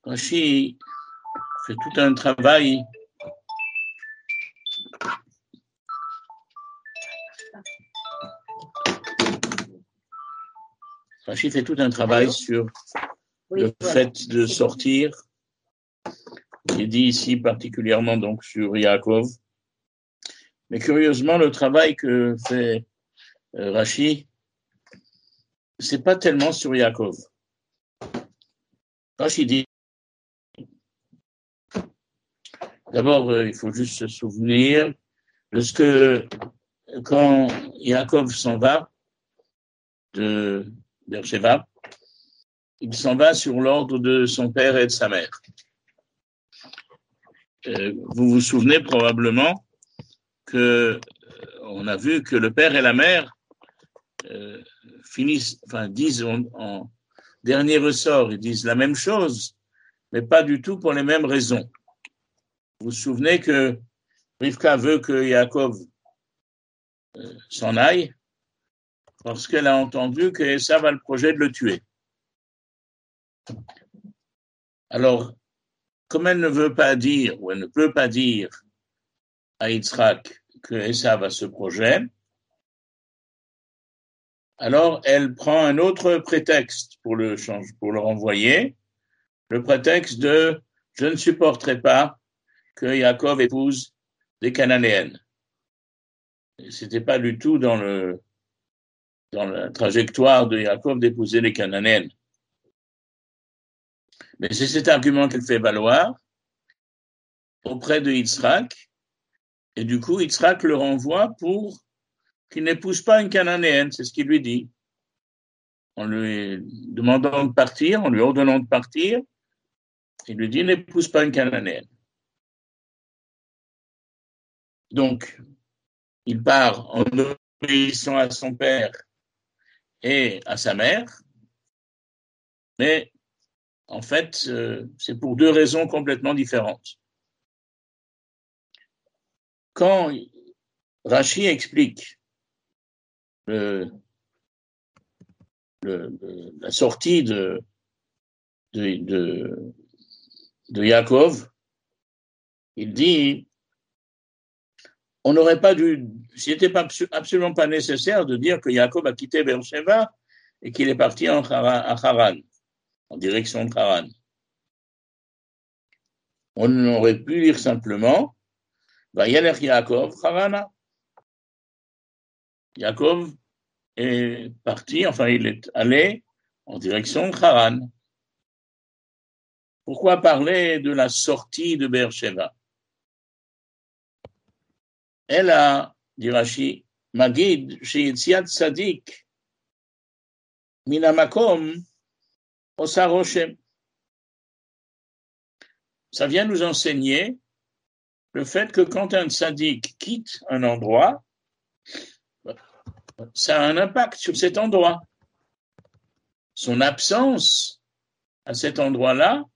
Rashi fait tout un travail sur le fait de sortir, qui est dit ici particulièrement donc sur Yaakov. Mais curieusement, le travail que fait Rashi, c'est pas tellement sur Yaakov. Rashi dit, d'abord, il faut juste se souvenir de ce que, quand Yaakov s'en va de Beersheba, il s'en va sur l'ordre de son père et de sa mère. Vous vous souvenez probablement que on a vu que le père et la mère disent en dernier ressort, ils disent la même chose, mais pas du tout pour les mêmes raisons. Vous vous souvenez que Rivka veut que Yaakov s'en aille parce qu'elle a entendu que Esav a le projet de le tuer. Alors, comme elle ne veut pas dire, ou elle ne peut pas dire à Yitzhak que Esav a ce projet, alors elle prend un autre prétexte pour le renvoyer, le prétexte de « je ne supporterai pas que Yaakov épouse des Cananéennes ». C'était pas du tout dans la trajectoire de Yaakov d'épouser les Cananéennes. Mais c'est cet argument qu'elle fait valoir auprès de Yitzhak, et du coup, Yitzhak le renvoie pour qu'il n'épouse pas une Cananéenne, c'est ce qu'il lui dit. En lui demandant de partir, en lui ordonnant de partir, il lui dit n'épouse pas une Cananéenne. Donc, il part en obéissant à son père et à sa mère, mais en fait, c'est pour deux raisons complètement différentes. Quand Rashi explique la sortie de Yaakov, il dit on n'aurait pas dû, c'était absolument pas nécessaire de dire que Yaakov a quitté Beersheba et qu'il est parti à Haran, en direction de Haran. On aurait pu dire simplement Vayeler Yaakov Harana. Yaakov est parti, enfin il est allé en direction de Haran. Pourquoi parler de la sortie de Beersheba? Elle a, dit Rashi, Magid, Sheyetziat Tzadik, Minamakom, Osa Roshem. Ça vient nous enseigner le fait que quand un tzaddik quitte un endroit, ça a un impact sur cet endroit. Son absence à cet endroit-là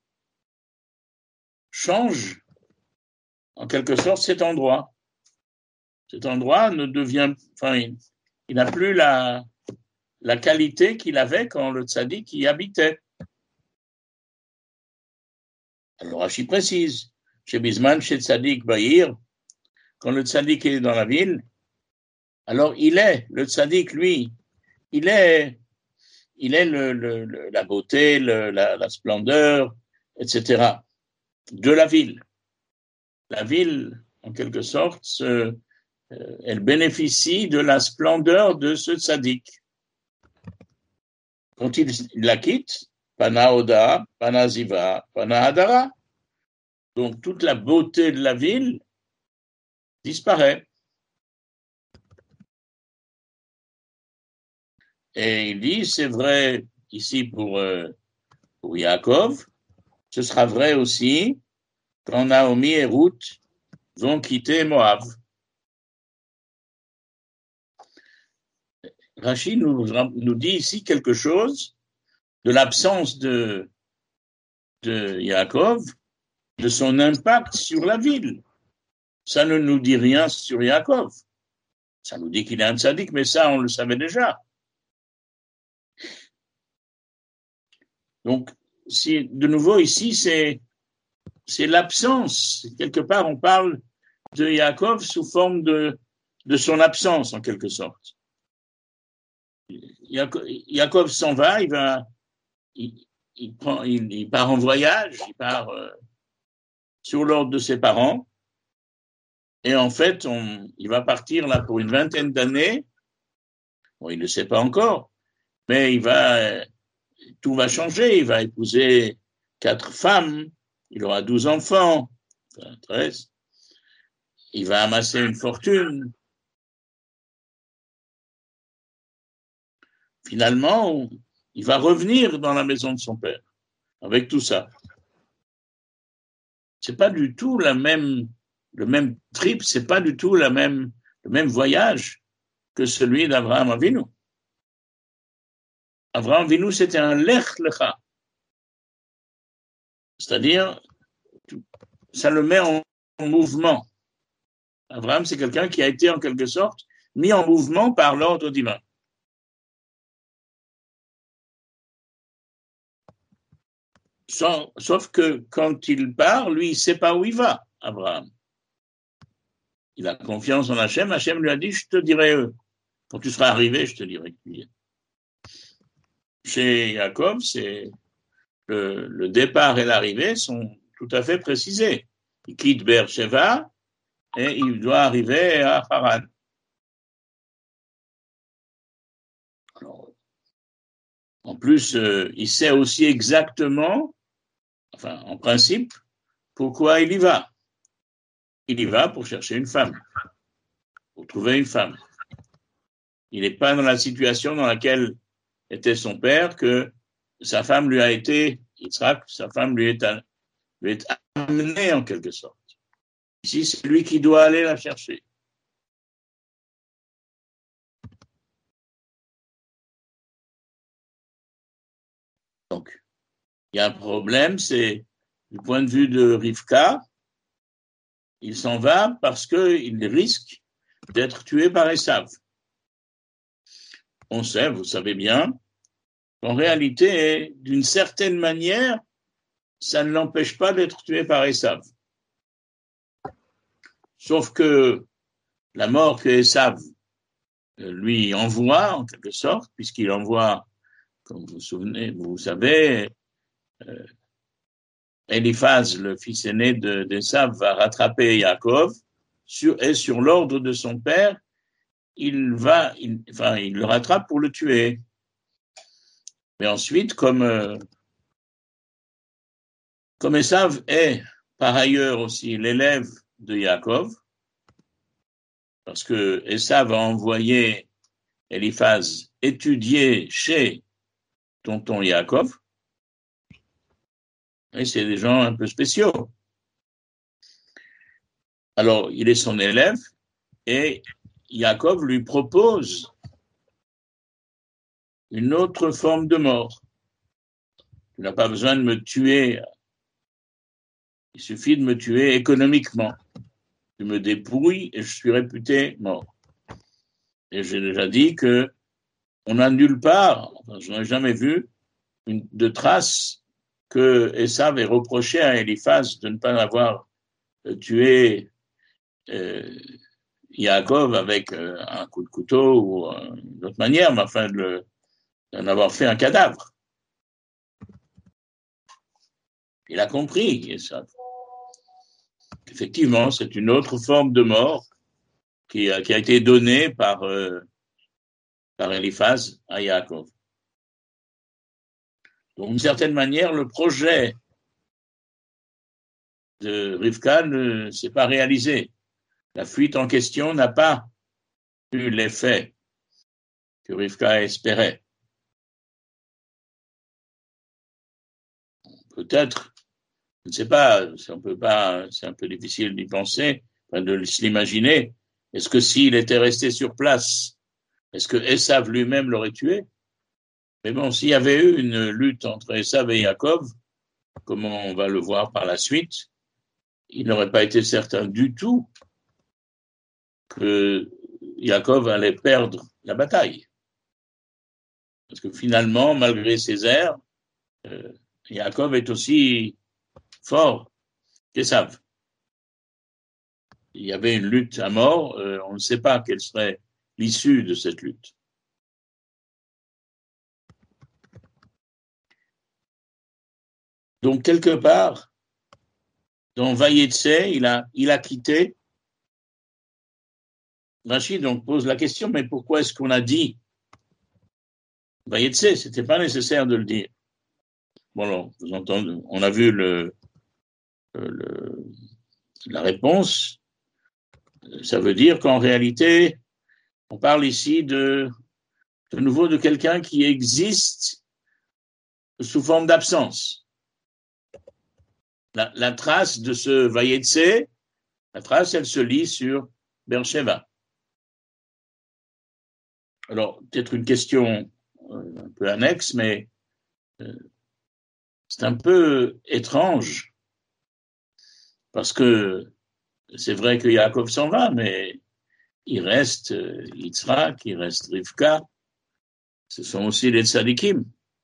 change en quelque sorte cet endroit. Cet endroit ne devient, il n'a plus la qualité qu'il avait quand le tzaddik y habitait. Alors Rashi précise, chez Bisman, chez Tzaddik Bahir, quand le tzaddik est dans la ville, alors le tzaddik, lui, il est la beauté, la splendeur, etc. de la ville. La ville, en quelque sorte, elle bénéficie de la splendeur de ce tzaddik. Quand il la quitte, Pana Oda, Pana Ziva, Pana Hadara, donc toute la beauté de la ville disparaît. Et il dit, c'est vrai ici pour Yaakov, ce sera vrai aussi quand Naomi et Ruth vont quitter Moab. Rashi nous dit ici quelque chose de l'absence de Yaakov, de son impact sur la ville. Ça ne nous dit rien sur Yaakov. Ça nous dit qu'il est un tzaddik, mais ça, on le savait déjà. Donc, de nouveau ici, c'est l'absence. Quelque part, on parle de Yaakov sous forme de son absence, en quelque sorte. Yaakov s'en va, il part en voyage, il part sur l'ordre de ses parents, et en fait, il va partir là pour une vingtaine d'années. Bon, il ne sait pas encore, mais tout va changer. Il va épouser 4 femmes, il aura 12 enfants, 13. Il va amasser une fortune. Finalement, il va revenir dans la maison de son père avec tout ça. C'est pas du tout le même trip, c'est pas du tout le même voyage que celui d'Abraham Avinu. Abraham Avinu, c'était un lech lecha. C'est-à-dire, ça le met en mouvement. Abraham, c'est quelqu'un qui a été en quelque sorte mis en mouvement par l'ordre divin. Sauf que quand il part, lui, il ne sait pas où il va, Abraham. Il a confiance en Hachem. Hachem lui a dit, je te dirai, quand tu seras arrivé, je te dirai que tu y es. Chez Jacob, c'est le départ et l'arrivée sont tout à fait précisés. Il quitte Beersheva et il doit arriver à Haran. Alors, en plus, il sait aussi exactement, enfin, en principe, pourquoi il y va. Il y va pour chercher une femme, pour trouver une femme. Il n'est pas dans la situation dans laquelle était son père, que sa femme lui a été, Yitzhak, sa femme lui est amenée en quelque sorte. Ici, c'est lui qui doit aller la chercher. Donc, il y a un problème, c'est du point de vue de Rivka, il s'en va parce qu'il risque d'être tué par Esav. On sait, vous savez bien, qu'en réalité, d'une certaine manière, ça ne l'empêche pas d'être tué par Esav. Sauf que la mort que Esav lui envoie, en quelque sorte, puisqu'il envoie, comme vous savez, Eliphaz, le fils aîné d'Esav, va rattraper Yaakov, et sur l'ordre de son père, il le rattrape pour le tuer. Mais ensuite, comme Esav est par ailleurs aussi l'élève de Yaakov, parce que Esav a envoyé Eliphaz étudier chez tonton Yaakov, et c'est des gens un peu spéciaux. Alors, il est son élève, et Yaakov lui propose une autre forme de mort. Tu n'as pas besoin de me tuer, il suffit de me tuer économiquement. Tu me dépouilles et je suis réputé mort. Et j'ai déjà dit que on n'a nulle part, je n'ai jamais vu de traces que Esav ait reproché à Eliphaz de ne pas avoir tué Yaakov avec un coup de couteau ou d'une autre manière, mais enfin d'en avoir fait un cadavre. Il a compris, Esav. Effectivement, c'est une autre forme de mort qui a été donnée par Eliphaz à Yaakov. Donc, d'une certaine manière, le projet de Rivka ne s'est pas réalisé. La fuite en question n'a pas eu l'effet que Rivka espérait. Peut-être, je ne sais pas, c'est un peu difficile d'y penser, de se l'imaginer. Est-ce que s'il était resté sur place, est-ce que Esav lui-même l'aurait tué? Mais bon, s'il y avait eu une lutte entre Esav et Yaakov, comme on va le voir par la suite, il n'aurait pas été certain du tout que Yaakov allait perdre la bataille. Parce que finalement, malgré ses airs, Yaakov est aussi fort qu'Ésav. Il y avait une lutte à mort, on ne sait pas quelle serait l'issue de cette lutte. Donc, quelque part, dans Vayetse, il a quitté. Rachid donc pose la question, mais pourquoi est-ce qu'on a dit Vayetse? C'était pas nécessaire de le dire. Bon, alors, vous entendez, on a vu la réponse. Ça veut dire qu'en réalité, on parle ici de nouveau de quelqu'un qui existe sous forme d'absence. La trace de ce Vayetse, la trace, elle se lit sur Beersheba. Alors, peut-être une question un peu annexe, mais c'est un peu étrange, parce que c'est vrai que Yaakov s'en va, mais il reste Yitzhak, il reste Rivka, ce sont aussi les tzadikim.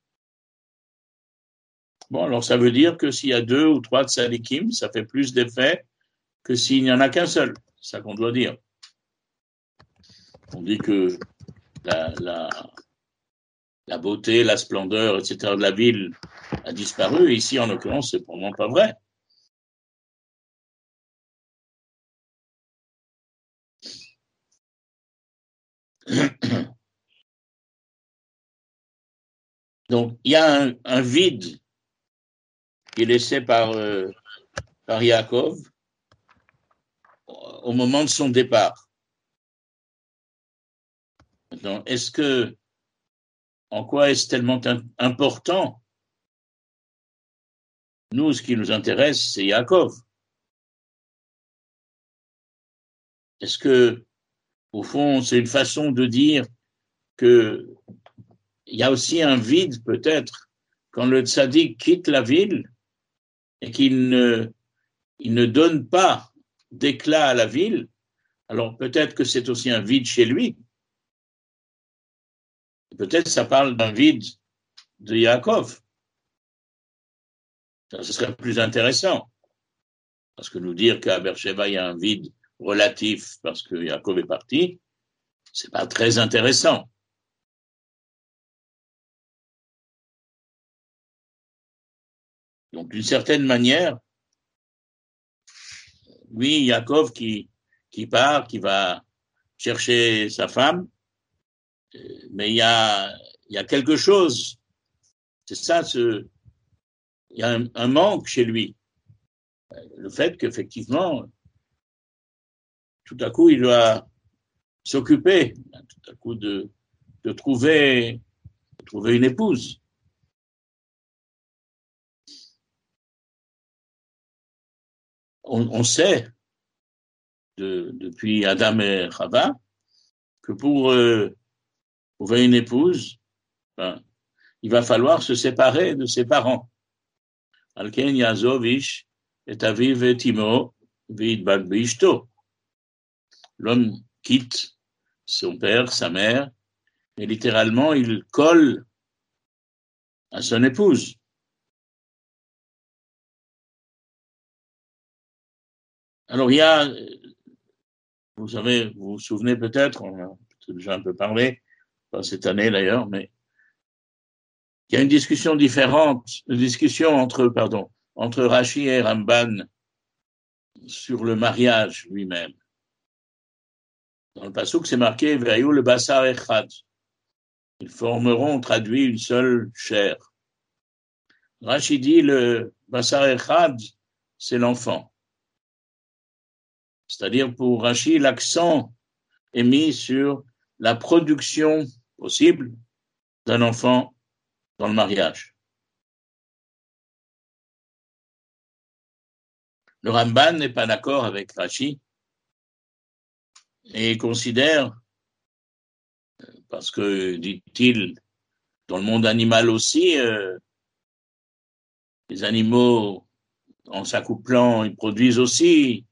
Bon, alors ça veut dire que s'il y a 2 ou 3 tzadikim, ça fait plus d'effet que s'il n'y en a qu'un seul. C'est ça qu'on doit dire. On dit que la beauté, la splendeur, etc. de la ville a disparu. Ici, en l'occurrence, c'est probablement pas vrai. Donc, il y a un vide qui est laissé par Yaakov au moment de son départ. Maintenant, en quoi est-ce tellement important? Nous, ce qui nous intéresse, c'est Yaakov. Est-ce que, au fond, c'est une façon de dire que il y a aussi un vide, peut-être, quand le tzaddik quitte la ville et qu'il ne donne pas d'éclat à la ville, alors peut-être que c'est aussi un vide chez lui. Peut-être ça parle d'un vide de Yaakov. Ça, ce serait plus intéressant. Parce que nous dire qu'à Beersheba, il y a un vide relatif parce que Yaakov est parti, c'est pas très intéressant. Donc, d'une certaine manière, oui, Yaakov qui part, qui va chercher sa femme, mais il y a quelque chose. C'est ça, il y a un manque chez lui. Le fait qu'effectivement, tout à coup, il doit s'occuper, tout à coup, de trouver une épouse. On sait, depuis Adam et Chava, que pour trouver une épouse, ben, il va falloir se séparer de ses parents. Alken Yazov Ish et Aviv et Timo Vidbak Bishto. L'homme quitte son père, sa mère, et littéralement, il colle à son épouse. Alors, il y a, vous vous souvenez peut-être, on a déjà un peu parlé, pas cette année d'ailleurs, mais il y a une discussion entre Rashi et Ramban sur le mariage lui-même. Dans le passouk, c'est marqué Ve'ayu le basar echad. Ils formeront, traduit, une seule chair. Rashi dit le basar echad, c'est l'enfant. C'est-à-dire pour Rashi, l'accent est mis sur la production possible d'un enfant dans le mariage. Le Ramban n'est pas d'accord avec Rashi et considère, parce que, dit-il, dans le monde animal aussi, les animaux, en s'accouplant, ils produisent aussi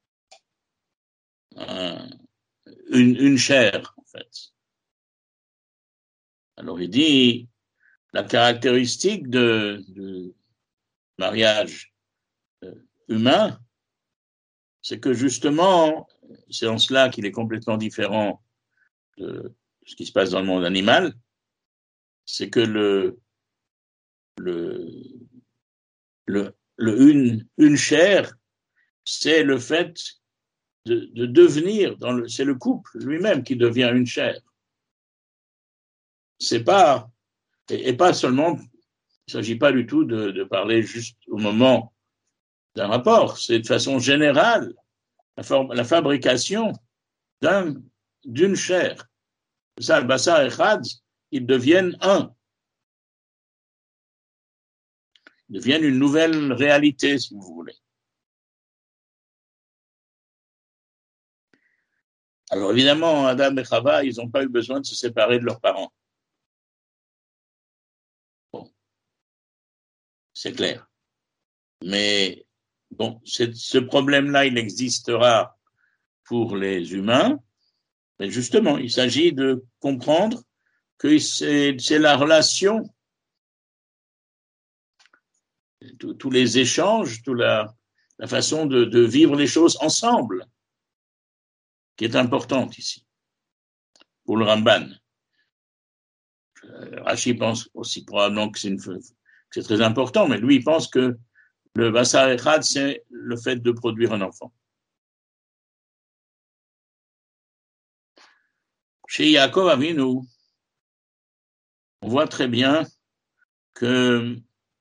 une chair, en fait. Alors il dit, la caractéristique de mariage humain, c'est que justement, c'est en cela qu'il est complètement différent de ce qui se passe dans le monde animal, c'est que une chair, c'est le fait de devenir, c'est le couple lui-même qui devient une chair. C'est pas, et pas seulement, il ne s'agit pas du tout de parler juste au moment d'un rapport, c'est de façon générale la fabrication d'une chair. Ça, le Bassar Echad, ils deviennent un. Ils deviennent une nouvelle réalité, si vous voulez. Alors évidemment, Adam et Chava, ils n'ont pas eu besoin de se séparer de leurs parents. Bon, c'est clair. Mais bon, ce problème-là, il existera pour les humains. Mais justement, il s'agit de comprendre que c'est la relation, tous les échanges, toute la façon de vivre les choses ensemble qui est importante ici, pour le Ramban. Rashi pense aussi probablement que c'est très important, mais lui, il pense que le Bassar Echad, c'est le fait de produire un enfant. Chez Yaakov Avinu, on voit très bien que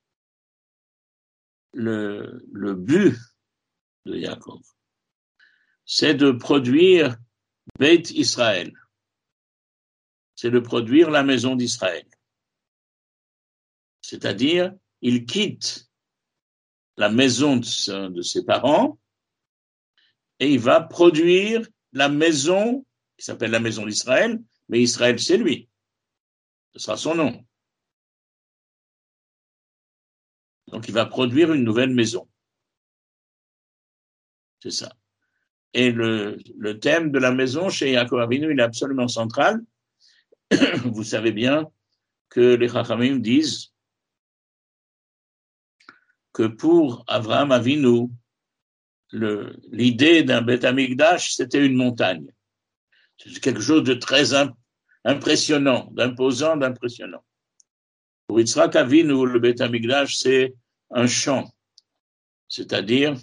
le but de Yaakov, c'est de produire Beit Israël. C'est de produire la maison d'Israël. C'est-à-dire, il quitte la maison de ses parents et il va produire la maison qui s'appelle la maison d'Israël, mais Israël, c'est lui. Ce sera son nom. Donc, il va produire une nouvelle maison. C'est ça. Et le thème de la maison chez Yaakov Avinu, il est absolument central. Vous savez bien que les Chachamim disent que pour Avraham Avinu, l'idée d'un Beth Amikdash, c'était une montagne. C'est quelque chose de très impressionnant, d'imposant, d'impressionnant. Pour Yitzhak Avinu, le Beth Amikdash, c'est un champ, c'est-à-dire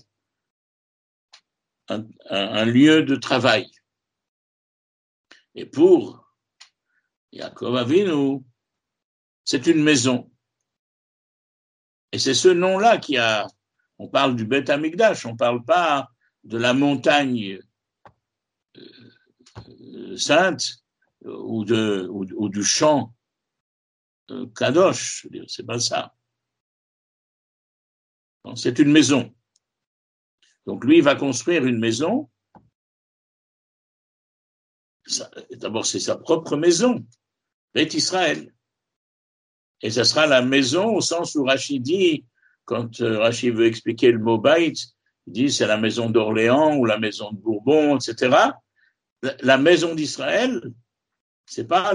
un lieu de travail. Et pour Yaakov Avinu, c'est une maison. Et c'est ce nom-là on parle du Beth Amikdash, on ne parle pas de la montagne sainte ou du champ Kadosh, c'est pas ça. Donc, c'est une maison. Donc lui, il va construire une maison. D'abord, c'est sa propre maison, Beth Israël. Et ça sera la maison au sens où Rashi dit, quand Rashi veut expliquer le mot Beit, il dit c'est la maison d'Orléans ou la maison de Bourbon, etc. La maison d'Israël, c'est pas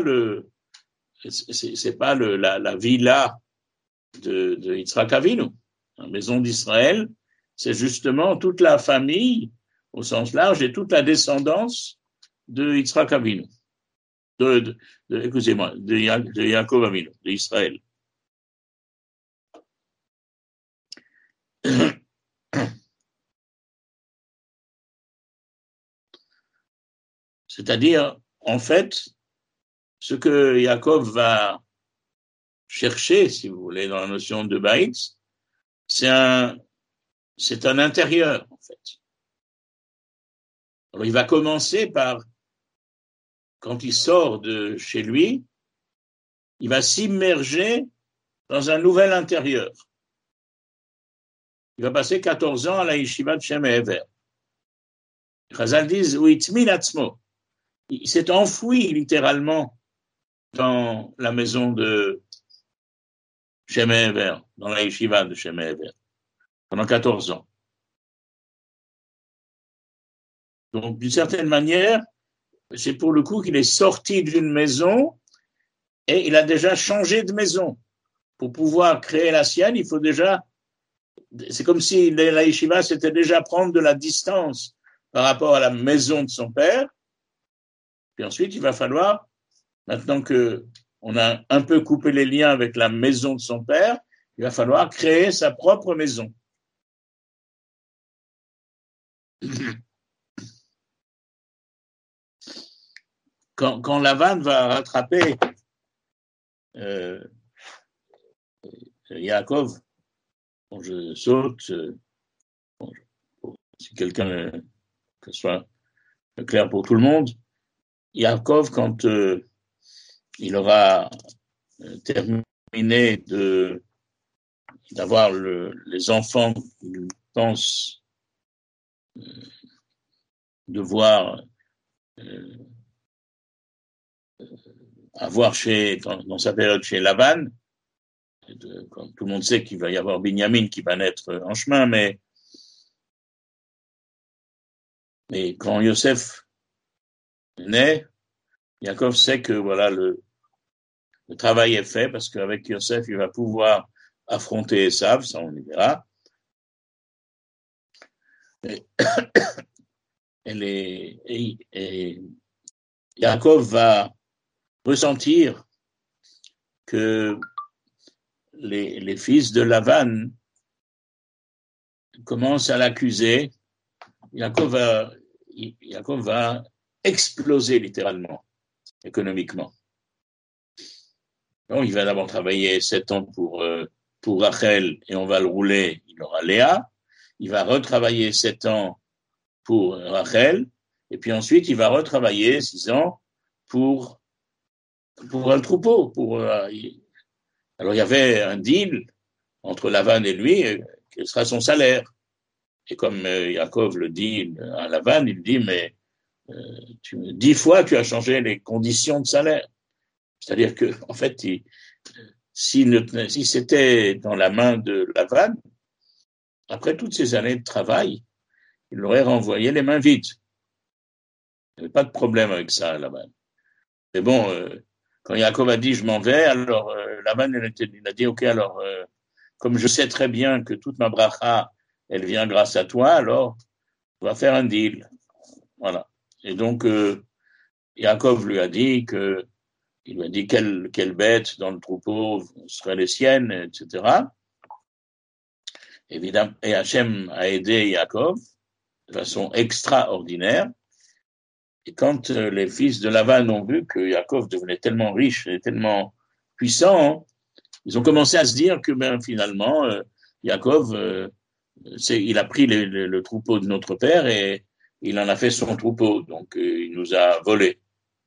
la villa de Yitzhak Avinu. La maison d'Israël, c'est justement toute la famille au sens large et toute la descendance de Yitzhak Avinu. Excusez-moi, de Yaakov Avinu, d'Israël. C'est-à-dire, en fait, ce que Yaakov va chercher, si vous voulez, dans la notion de Baït, c'est un intérieur, en fait. Alors, il va commencer par, quand il sort de chez lui, il va s'immerger dans un nouvel intérieur. Il va passer 14 ans à la yeshiva de Shem Ever. Les Chazal disent, il s'est enfoui littéralement dans la maison de Shem Ever, dans la yeshiva de Shem Ever, pendant 14 ans. Donc, d'une certaine manière, c'est pour le coup qu'il est sorti d'une maison et il a déjà changé de maison. Pour pouvoir créer la sienne, il faut déjà c'est comme si la yeshiva, c'était déjà prendre de la distance par rapport à la maison de son père. Puis ensuite, il va falloir, maintenant qu'on a un peu coupé les liens avec la maison de son père, il va falloir créer sa propre maison. Quand Lavan va rattraper Yaakov, bon, je saute, bon, si quelqu'un que ce soit clair pour tout le monde, Yaakov, quand il aura terminé d'avoir les enfants qu'il pense devoir avoir dans sa période chez Lavan, quand tout le monde sait qu'il va y avoir Binyamin qui va naître en chemin, mais quand Yosef naît, Yaakov sait que voilà le travail est fait parce qu'avec Yosef, il va pouvoir affronter Esav, ça on y verra. Et Yaakov va ressentir que les fils de Lavan commencent à l'accuser. Yaakov va exploser littéralement, économiquement. Donc, il va d'abord travailler 7 ans pour Rachel et on va le rouler, il aura Léa. Il va retravailler 7 ans pour Rachel et puis ensuite il va retravailler 6 ans pour un troupeau. Alors il y avait un deal entre Lavan et lui, quel sera son salaire. Et comme Yaakov le dit à Lavan, il dit mais 10 fois tu as changé les conditions de salaire. C'est-à-dire que en fait, si c'était dans la main de Lavan, après toutes ces années de travail, il l'aurait renvoyé les mains vides. Il n'y avait pas de problème avec ça, Lavan. Mais bon, quand Yaakov a dit je m'en vais, alors Lavan il a dit ok, alors comme je sais très bien que toute ma bracha elle vient grâce à toi, alors on va faire un deal. Voilà. Et donc Yaakov lui a dit quelle bête dans le troupeau serait les siennes, etc. Évidemment, et Hachem a aidé Yaakov de façon extraordinaire. Et quand les fils de Lavan ont vu que Yaakov devenait tellement riche et tellement puissant, ils ont commencé à se dire que finalement, Yaakov, il a pris le troupeau de notre père et il en a fait son troupeau. Donc, il nous a volés.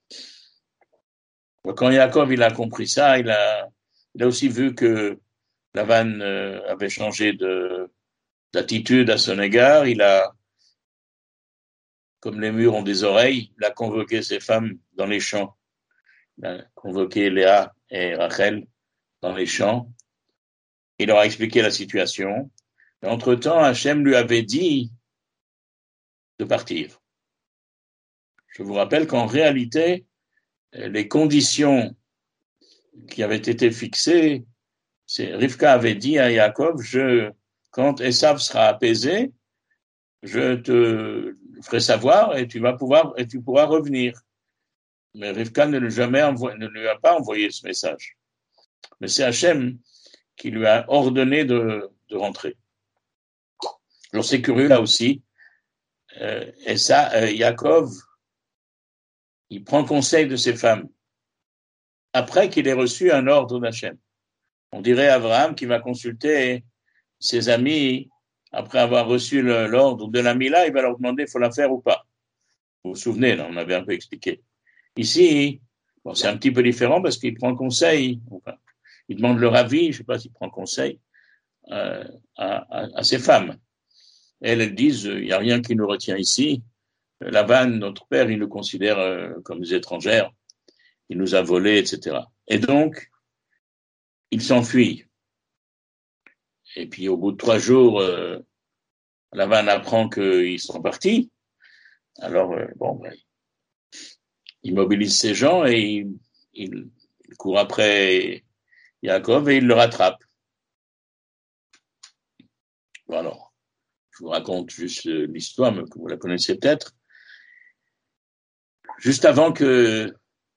Quand Yaakov il a compris ça, il a aussi vu que Lavan avait changé d'attitude à son égard. Il a, comme les murs ont des oreilles, il a convoqué ses femmes dans les champs. Il a convoqué Léa et Rachel dans les champs. Il leur a expliqué la situation. Et entre-temps, Hachem lui avait dit de partir. Je vous rappelle qu'en réalité, les conditions qui avaient été fixées, Rivka avait dit à Yaakov, quand Esav sera apaisé, je te ferai savoir et tu pourras revenir. Mais Rivka ne lui a pas envoyé ce message. Mais c'est Hachem qui lui a ordonné de rentrer. Alors c'est curieux là aussi. Yaakov, il prend conseil de ses femmes après qu'il ait reçu un ordre d'Hachem. On dirait Abraham qui va consulter ses amis après avoir reçu l'ordre de la Mila, il va leur demander il faut la faire ou pas. Vous vous souvenez, là, on avait un peu expliqué. Ici, bon, c'est un petit peu différent parce qu'il prend conseil. Enfin, il demande leur avis, je ne sais pas s'il prend conseil à ses femmes. Elles disent il n'y a rien qui nous retient ici. Lavan, notre père, il nous considère comme des étrangères. Il nous a volés, etc. Et donc, il s'enfuit. Et puis, au bout de 3 jours, Lavan apprend qu'ils sont partis. Alors, il mobilise ses gens et il court après Yaakov et il le rattrape. Bon, alors, je vous raconte juste l'histoire, mais que vous la connaissez peut-être. Juste avant que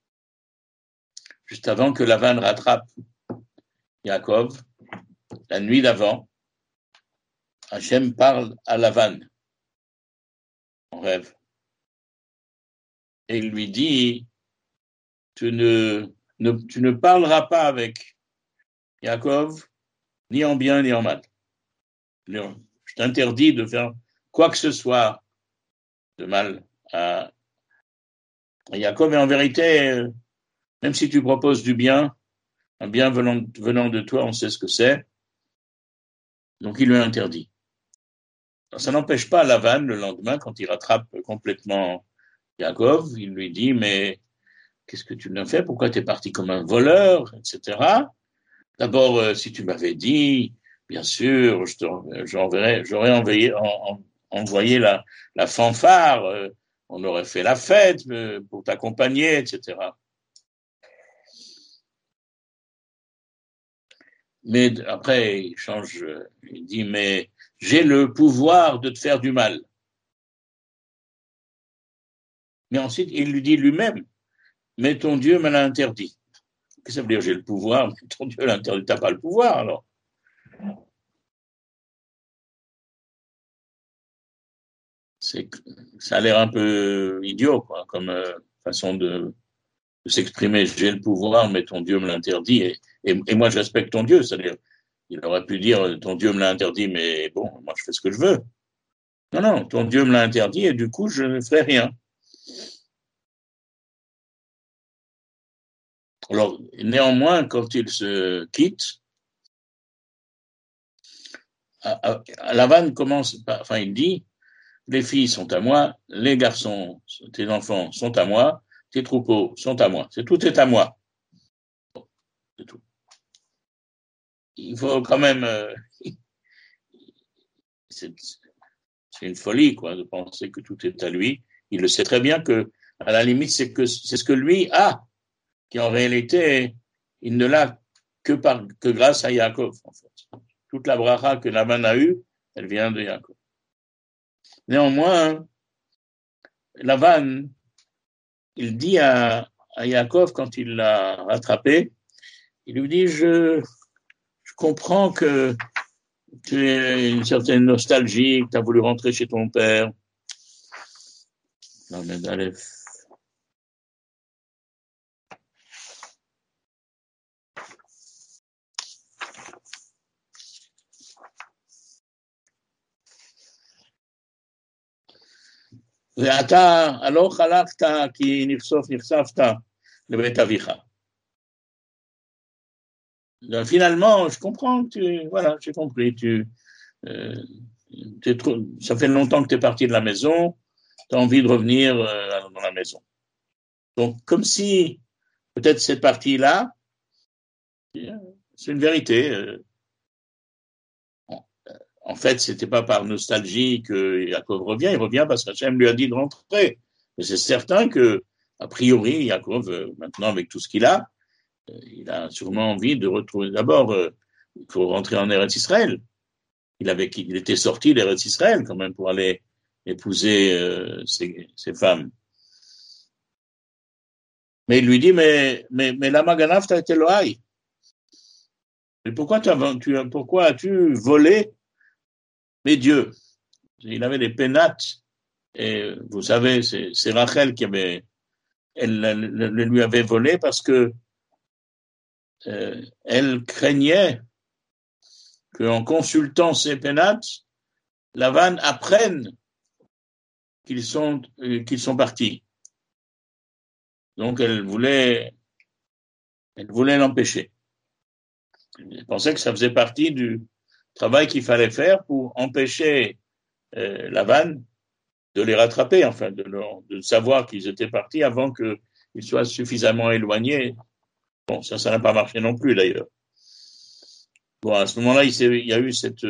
Lavan rattrape Yaakov, la nuit d'avant, Hachem parle à Lavan en rêve. Et il lui dit, tu ne parleras pas avec Yaakov, ni en bien ni en mal. Je t'interdis de faire quoi que ce soit de mal à Yaakov. Et en vérité, même si tu proposes du bien, un bien venant de toi, on sait ce que c'est. Donc il lui a interdit. Alors, ça n'empêche pas Lavan, le lendemain, quand il rattrape complètement Yaakov, il lui dit, mais qu'est-ce que tu m'as fait? Pourquoi tu es parti comme un voleur, etc. D'abord, si tu m'avais dit, bien sûr, j'aurais envoyé la fanfare, on aurait fait la fête pour t'accompagner, etc. Mais après, il change, il dit, mais j'ai le pouvoir de te faire du mal. Mais ensuite, il lui dit lui-même, mais ton Dieu me l'a interdit. Qu'est-ce que ça veut dire, j'ai le pouvoir, mais ton Dieu l'a interdit, t'as pas le pouvoir, alors. Ça a l'air un peu idiot, quoi, comme façon de s'exprimer. J'ai le pouvoir, mais ton Dieu me l'interdit, et moi je respecte ton Dieu. C'est-à-dire, il aurait pu dire, ton Dieu me l'a interdit, mais bon, moi je fais ce que je veux. Non, non, ton Dieu me l'a interdit, et du coup je ne ferai rien. Alors, néanmoins, quand ils se quittent, Lavan commence, enfin il dit, les filles sont à moi, les garçons, tes enfants sont à moi, tes troupeaux sont à moi. Tout est à moi. C'est tout. Il faut quand même, c'est une folie, quoi, de penser que tout est à lui. Il le sait très bien que, à la limite, c'est ce que lui a, qui en réalité, il ne l'a que grâce à Yaakov, en fait. Toute la bracha que Laban a eue, elle vient de Yaakov. Néanmoins, Laban, il dit à Yaakov, quand il l'a rattrapé, il lui dit, je comprends que tu as une certaine nostalgie, que tu as voulu rentrer chez ton père. Non, mais Aleph. ואתה הלוך הלכת כי נחשפת לבית אביך. Donc, finalement, je comprends, voilà, j'ai compris, euh, ça fait longtemps que tu es parti de la maison, tu as envie de revenir dans la maison. Donc, comme si, peut-être cette partie-là, c'est une vérité. En fait, c'était pas par nostalgie que Yaakov revient, il revient parce qu'Hachem lui a dit de rentrer. Mais c'est certain que, a priori, Yaakov, maintenant, avec tout ce qu'il a, il a sûrement envie de retrouver. D'abord, il faut rentrer en Eretz Israël. Il était sorti d'Eretz Israël quand même pour aller épouser ses femmes. Mais il lui dit, mais lama ganavta et Elohai. Mais pourquoi as-tu volé mes dieux? Il avait des pénates. Et vous savez, c'est Rachel elle lui avait volé parce que elle craignait qu'en consultant ses pénates, Lavan apprenne qu'ils sont partis. Donc elle voulait l'empêcher. Elle pensait que ça faisait partie du travail qu'il fallait faire pour empêcher Lavan de les rattraper, enfin de savoir qu'ils étaient partis avant qu'ils soient suffisamment éloignés. Bon, ça n'a pas marché non plus d'ailleurs. Bon, à ce moment-là, il y a eu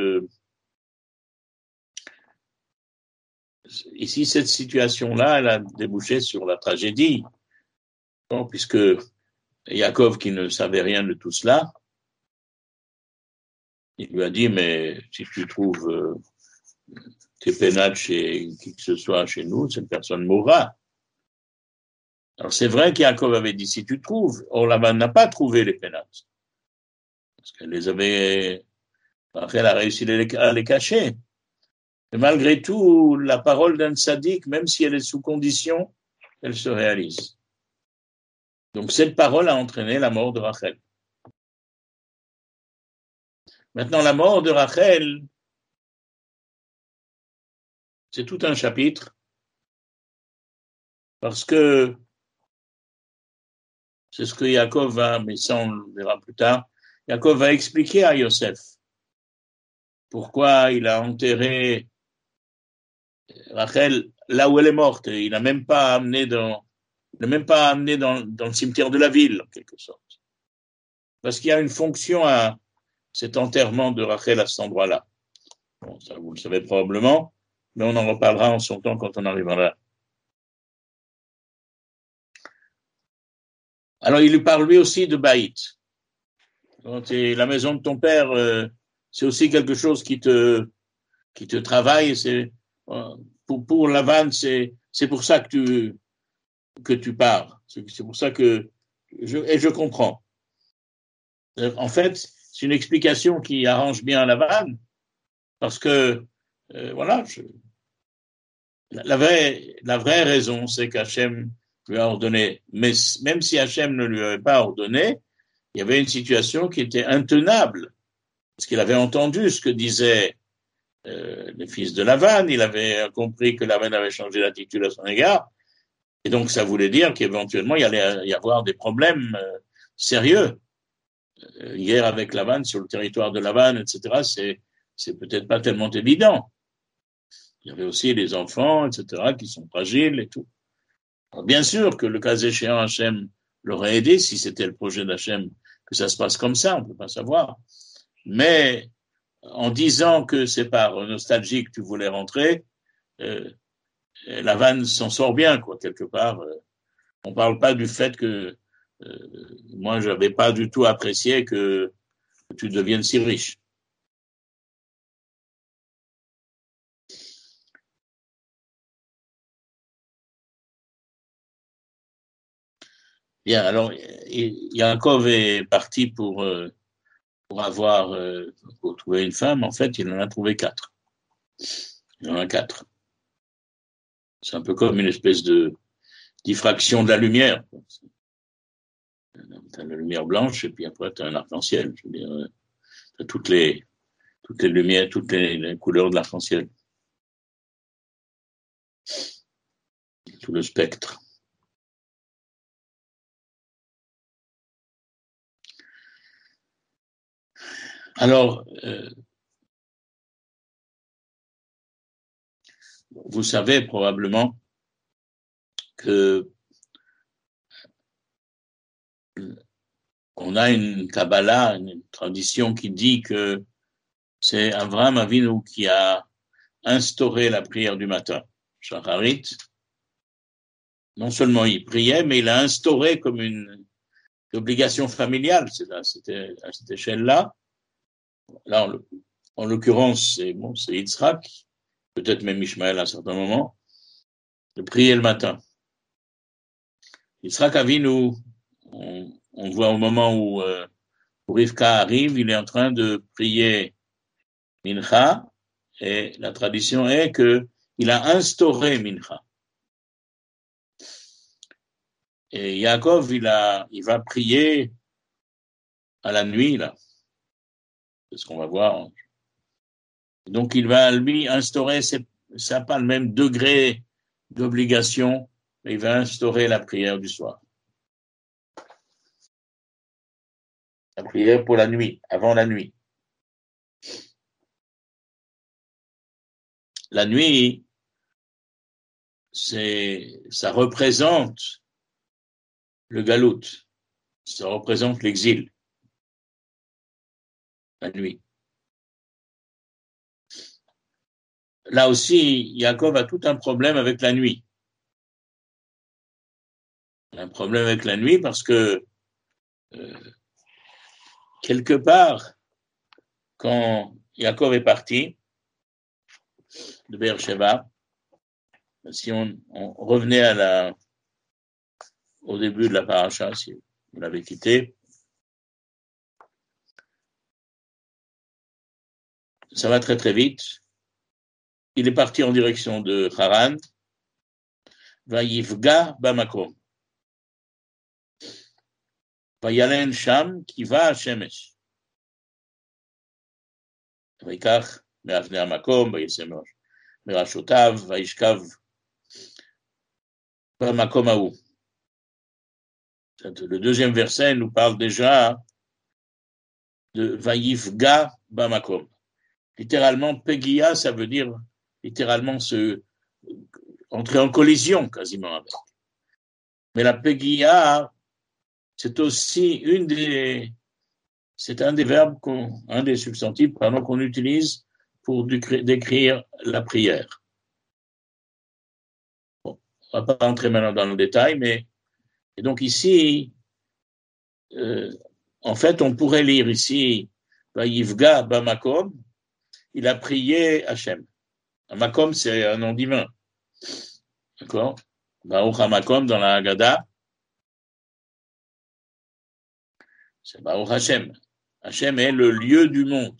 ici, cette situation-là, elle a débouché sur la tragédie. Bon, puisque Yaakov, qui ne savait rien de tout cela, Il lui a dit, mais si tu trouves tes pénates chez qui que ce soit chez nous, cette personne mourra. Alors c'est vrai qu'Yaakov avait dit, si tu trouves, or Laban n'a pas trouvé les pénates, parce qu'elle les avait, après elle a réussi à les cacher. Et malgré tout, la parole d'un tzaddik, même si elle est sous condition, elle se réalise. Donc cette parole a entraîné la mort de Rachel. Maintenant, la mort de Rachel, c'est tout un chapitre, parce que c'est ce que Yaakov va, mais ça on le verra plus tard, Yaakov va expliquer à Yosef pourquoi il a enterré Rachel là où elle est morte. Il n'a même pas amené dans le cimetière de la ville, en quelque sorte. Parce qu'il y a une fonction à cet enterrement de Rachel à cet endroit-là. Bon, ça, vous le savez probablement, mais on en reparlera en son temps quand on arrivera là. Alors, il lui parle lui aussi de Baït. La maison de ton père, c'est aussi quelque chose qui te travaille. C'est, pour Lavan, c'est pour ça que tu pars. C'est pour ça que je comprends. En fait, c'est une explication qui arrange bien Lavan, parce que, voilà, la vraie raison, c'est qu'Hachem lui a ordonné, mais même si Hachem ne lui avait pas ordonné, il y avait une situation qui était intenable, parce qu'il avait entendu ce que disaient les fils de Lavan, il avait compris que Lavan avait changé d'attitude à son égard, et donc ça voulait dire qu'éventuellement il allait y avoir des problèmes sérieux. Hier avec Lavan, sur le territoire de Lavan, etc., c'est peut-être pas tellement évident. Il y avait aussi les enfants, etc., qui sont fragiles et tout. Alors, bien sûr que le cas échéant, Hachem l'aurait aidé si c'était le projet d'Hachem que ça se passe comme ça, on ne peut pas savoir. Mais en disant que c'est par nostalgie que tu voulais rentrer, la vanne s'en sort bien, quoi, quelque part. On ne parle pas du fait que moi, je n'avais pas du tout apprécié que tu deviennes si riche. Bien, alors, Yaakov est parti pour trouver une femme. En fait, il en a trouvé 4. Il en a 4. C'est un peu comme une espèce de diffraction de la lumière. Tu as la lumière blanche et puis après tu as un arc-en-ciel. Je veux dire, tu as toutes les lumières, toutes les couleurs de l'arc-en-ciel. Tout le spectre. Alors, vous savez probablement que on a une Kabbalah, une tradition qui dit que c'est Avraham Avinu qui a instauré la prière du matin. Shacharit, non seulement il priait, mais il a instauré comme une obligation familiale. C'était à cette échelle-là. Là, en l'occurrence, c'est Yitzhak, peut-être même Ishmaël à un certain moment, de prier le matin. Yitzhak Avinu, on voit au moment où Rivka arrive, il est en train de prier Mincha, et la tradition est qu'il a instauré Mincha. Et Yaakov, il va prier à la nuit, là. C'est ce qu'on va voir. Donc, il va lui instaurer, ça n'a pas le même degré d'obligation, mais il va instaurer la prière du soir. La prière pour la nuit, avant la nuit. La nuit, ça représente le galout, ça représente l'exil, la nuit. Là aussi, Yaakov a tout un problème avec la nuit. Un problème avec la nuit parce que, quelque part, quand Yaakov est parti de Beersheba, si on revenait au début de la paracha, si vous l'avez quitté, ça va très très vite. Il est parti en direction de Haran, Vayivga Bamakom. Vayalen Sham, qui va à Shemesh. ויקח מאבני המקום, ויצא מראשותיו, וישכב במקום ההוא. Le deuxième verset nous parle déjà de Vayivga Bamakom. Littéralement, Pegia, ça veut dire littéralement entrer en collision quasiment avec. Mais la Pegia, c'est aussi c'est un des verbes, un des substantifs, qu'on utilise pour décrire la prière. Bon, on ne va pas entrer maintenant dans le détail, mais et donc ici, en fait, on pourrait lire ici, Vayivga Bamakom, il a prié Hachem. Makom, c'est un nom divin. D'accord? Baruch HaMakom dans la Haggadah, c'est Baruch Hashem. Hashem est le lieu du monde.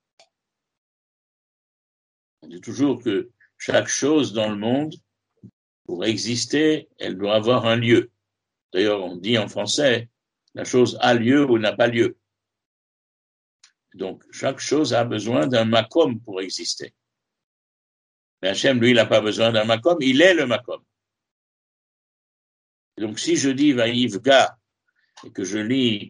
On dit toujours que chaque chose dans le monde, pour exister, elle doit avoir un lieu. D'ailleurs, on dit en français, la chose a lieu ou n'a pas lieu. Donc, chaque chose a besoin d'un makom pour exister. Mais Hashem, lui, il n'a pas besoin d'un makom, il est le makom. Donc, si je dis Vayivga et que je lis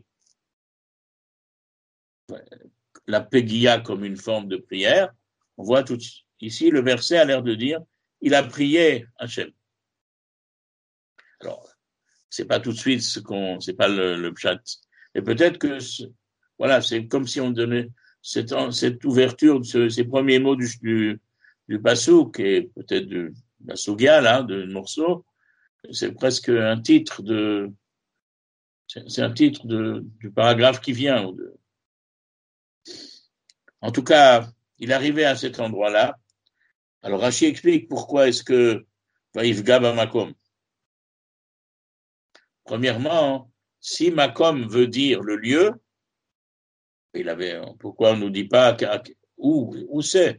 la Pegia comme une forme de prière, on voit tout ici, le verset a l'air de dire, il a prié Hachem. Alors, c'est pas tout de suite c'est pas le pshat. Et peut-être que, voilà, c'est comme si on donnait cette ouverture, ces premiers mots du pasouk, et peut-être de la sogia, là, du morceau, c'est presque un titre c'est un titre du paragraphe qui vient. En tout cas, il arrivait à cet endroit-là. Alors, Rashi explique pourquoi est-ce que Vayivga Bamakom. Premièrement, si Makom veut dire le lieu, pourquoi on ne nous dit pas où c'est?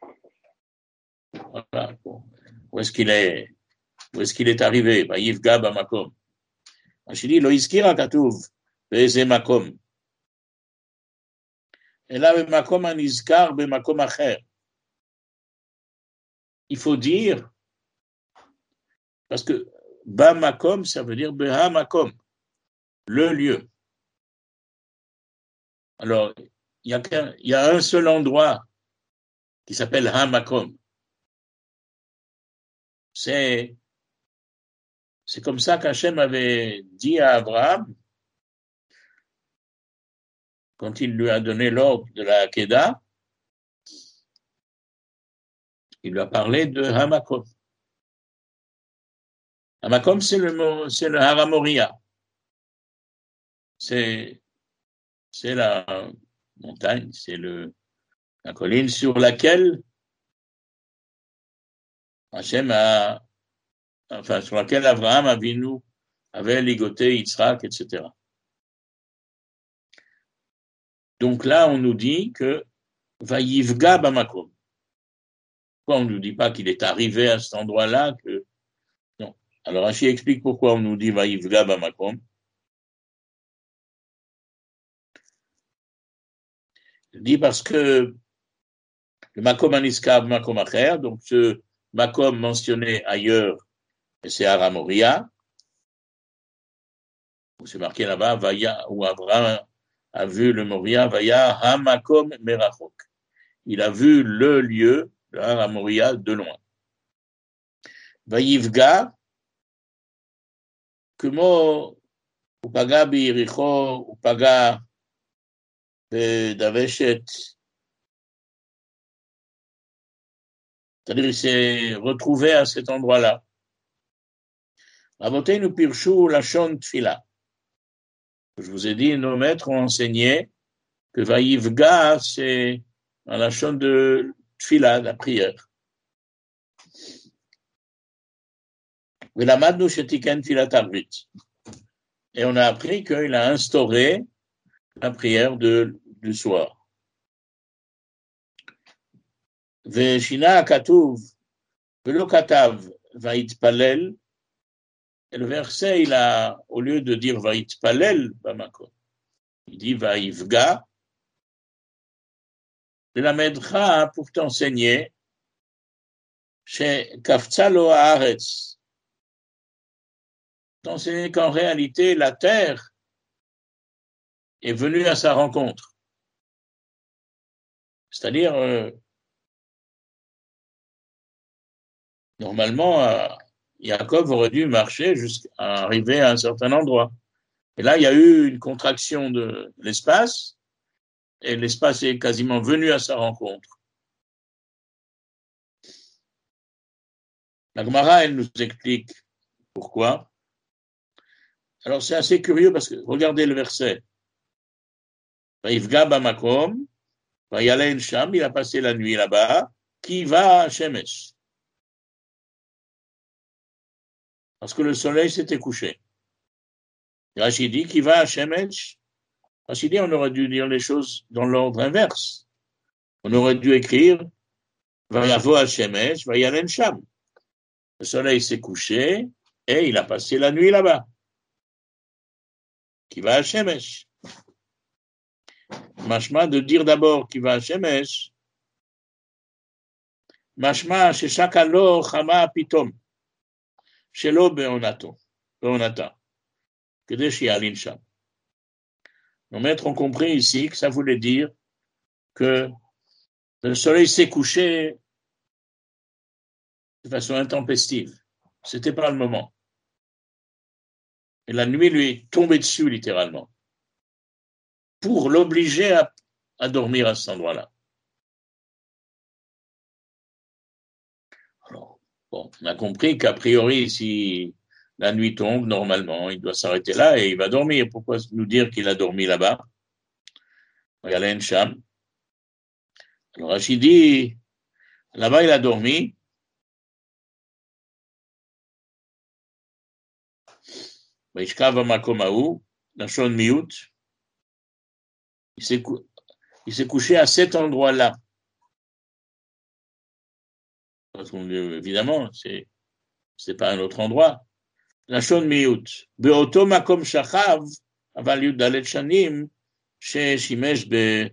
Voilà. Où est-ce qu'il est arrivé? Vayivga Bamakom. Rashi dit, Lo iskira katuv, be'eze makom. Et là, Bamakom anizkar, Bamakom acher. Il faut dire, parce que Bamakom, ça veut dire Beha Makom, le lieu. Alors, il y a un seul endroit qui s'appelle Hamakom. C'est comme ça qu'Hachem avait dit à Abraham, quand il lui a donné l'ordre de la Hakeda, il lui a parlé de Hamakom. Hamakom, c'est le Haramoria. C'est la montagne, c'est la colline sur laquelle sur laquelle Abraham avait ligoté Yitzhak, etc. Donc là, on nous dit que Vayivga Bamakom. Pourquoi on ne nous dit pas qu'il est arrivé à cet endroit-là Non. Alors Rashi explique pourquoi on nous dit Vayivga Bamakom. Il dit parce que le Makom Aniskab Makom Acher, donc ce Makom mentionné ailleurs, c'est Aramoria, où c'est marqué là-bas, où Abraham a vu le Moria, Vaya Hamakom Merachok. Il a vu le lieu, le Aramoria, de loin. Vayivga, כמו הוא פגע ביריחו, הוא פגע בדבשת, c'est-à-dire il s'est retrouvé à cet endroit-là. Rabotenu pirshu lashon tfila. Je vous ai dit, nos maîtres ont enseigné que Vaïvga, c'est dans la chambre de Tfila, la prière. Et on a appris qu'il a instauré la prière du soir. Veshina katuv, velo katav, vaïtpalel. Et le verset, au lieu de dire vaïtpalel, il dit vaïvga. De la Medra pour t'enseigner chez Kaftsalo Haaretz. T'enseigner qu'en réalité, la terre est venue à sa rencontre. C'est-à-dire, normalement, Yaakov aurait dû marcher jusqu'à arriver à un certain endroit. Et là, il y a eu une contraction de l'espace, et l'espace est quasiment venu à sa rencontre. La Gemara, elle nous explique pourquoi. Alors, c'est assez curieux parce que, regardez le verset. Vaïvga bamakom, vayalen sham, il a passé la nuit là-bas, qui va à Shemesh. Parce que le soleil s'était couché. Rachid dit qui va à Shemesh. Rachid dit on aurait dû dire les choses dans l'ordre inverse. On aurait dû écrire Vayavo à Shemesh, vayalen sham. Le soleil s'est couché et il a passé la nuit là-bas. Qui va à Shemesh. Mashma de dire d'abord qui va à Shemesh. Mashma chez Shakalo Chama Pitom. Shelo Beonata. Kede Shialin Sham. Nos maîtres ont compris ici que ça voulait dire que le soleil s'est couché de façon intempestive. C'était pas le moment. Et la nuit lui est tombée dessus, littéralement, pour l'obliger à dormir à cet endroit-là. Alors, bon, on a compris qu'a priori, si la nuit tombe, normalement, il doit s'arrêter là et il va dormir. Pourquoi nous dire qu'il a dormi là-bas? Il y a l'En Sham. Alors, Rachid dit, là-bas, il a dormi. Vaishkava Makomaou, Lachon Miout. Il s'est couché à cet endroit-là. Parce qu'on, évidemment, c'est pas un autre endroit. Lachon Miout. Beoto Makom Shachav, aval Yud Dalet Shanim, ששימש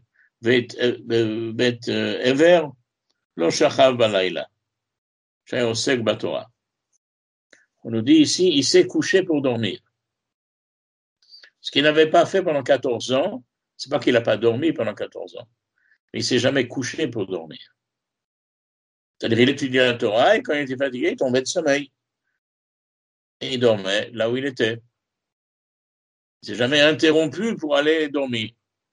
בבית עבר, לא שכב בלילה, שהיה עוסק בתורה. On nous dit ici, il s'est couché pour dormir. Ce qu'il n'avait pas fait pendant 14 ans, c'est pas qu'il n'a pas dormi pendant 14 ans, mais il s'est jamais couché pour dormir. C'est-à-dire, il étudiait la Torah et quand il était fatigué, il tombait de sommeil. Et il dormait là où il était. Il s'est jamais interrompu pour aller dormir.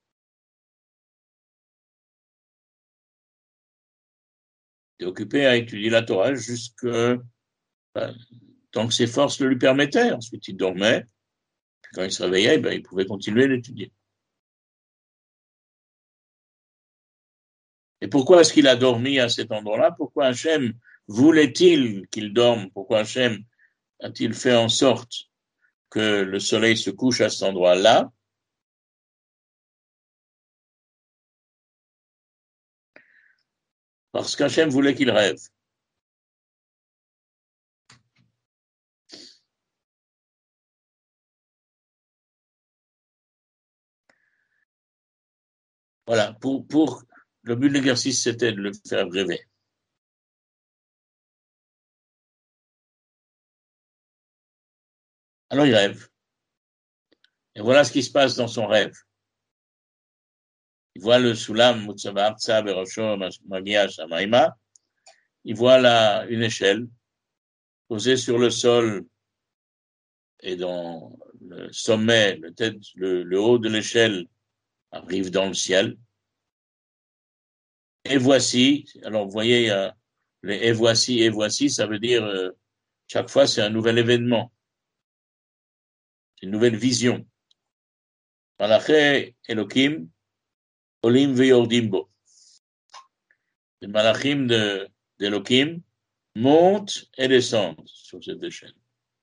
Il est occupé à étudier la Torah tant que ses forces le lui permettaient. Ensuite, il dormait. Puis quand il se réveillait, il pouvait continuer d'étudier. Et pourquoi est-ce qu'il a dormi à cet endroit-là? Pourquoi Hachem voulait-il qu'il dorme? Pourquoi Hachem a-t-il fait en sorte que le soleil se couche à cet endroit-là? Parce qu'Hachem voulait qu'il rêve. Voilà, pour le but de l'exercice, c'était de le faire rêver. Alors il rêve. Et voilà ce qui se passe dans son rêve. Il voit le Sulam, Mutsava Artsa, Berosho, Magia, Shamaima. Il voit une échelle posée sur le sol et dans le sommet, le haut de l'échelle arrive dans le ciel. Et voici, alors vous voyez, les et voici, ça veut dire chaque fois c'est un nouvel événement, une nouvelle vision. Malaché Elohim, Olim veyordim bo. Les malachim d'Elohim montent et descendent sur cette échelle.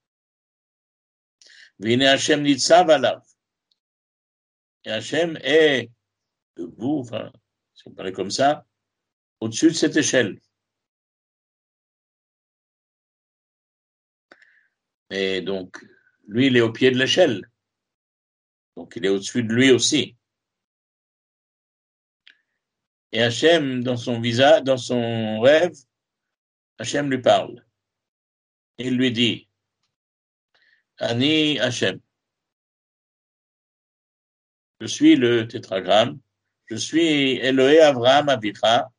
Vine Hashem nitzav alav. Et Hashem est debout, enfin, si on parlait comme ça, au-dessus de cette échelle. Et donc, lui, il est au pied de l'échelle. Donc, il est au-dessus de lui aussi. Et Hachem, dans son visage, dans son rêve, Hachem lui parle. Il lui dit, Ani Hachem, je suis le tétragramme, je suis Elohé Avraham Avicha,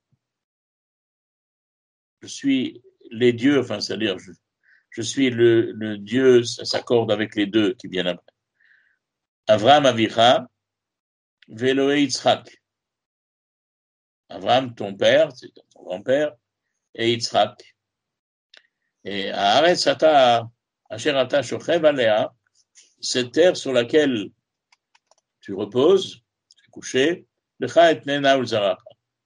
je suis les dieux, enfin, c'est-à-dire, je suis le Dieu, ça s'accorde avec les deux qui viennent après. Avraham Avicha, Veloé Yitzhak. Avraham, ton père, c'est ton grand-père, et Yitzhak. Et Haaretz ata, Asher ata shochev alea, cette terre sur laquelle tu reposes, tu es couché, lecha etnena ulzarecha,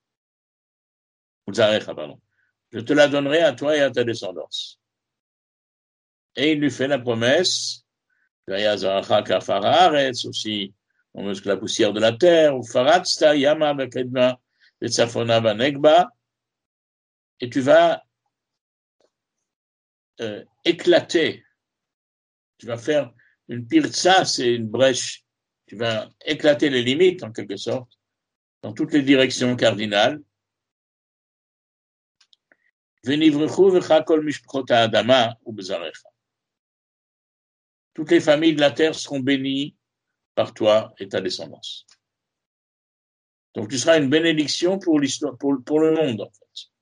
pardon. Je te la donnerai à toi et à ta descendance. Et il lui fait la promesse, Zarecha kafar haaretz, aussi, on meut que la poussière de la terre, ou faratzta yama bekedma, betzafona banegba, et tu vas éclater, tu vas faire une pirtsa, c'est une brèche, tu vas éclater les limites en quelque sorte, dans toutes les directions cardinales. Toutes les familles de la terre seront bénies par toi et ta descendance. Donc tu seras une bénédiction pour l'histoire, pour le monde en fait.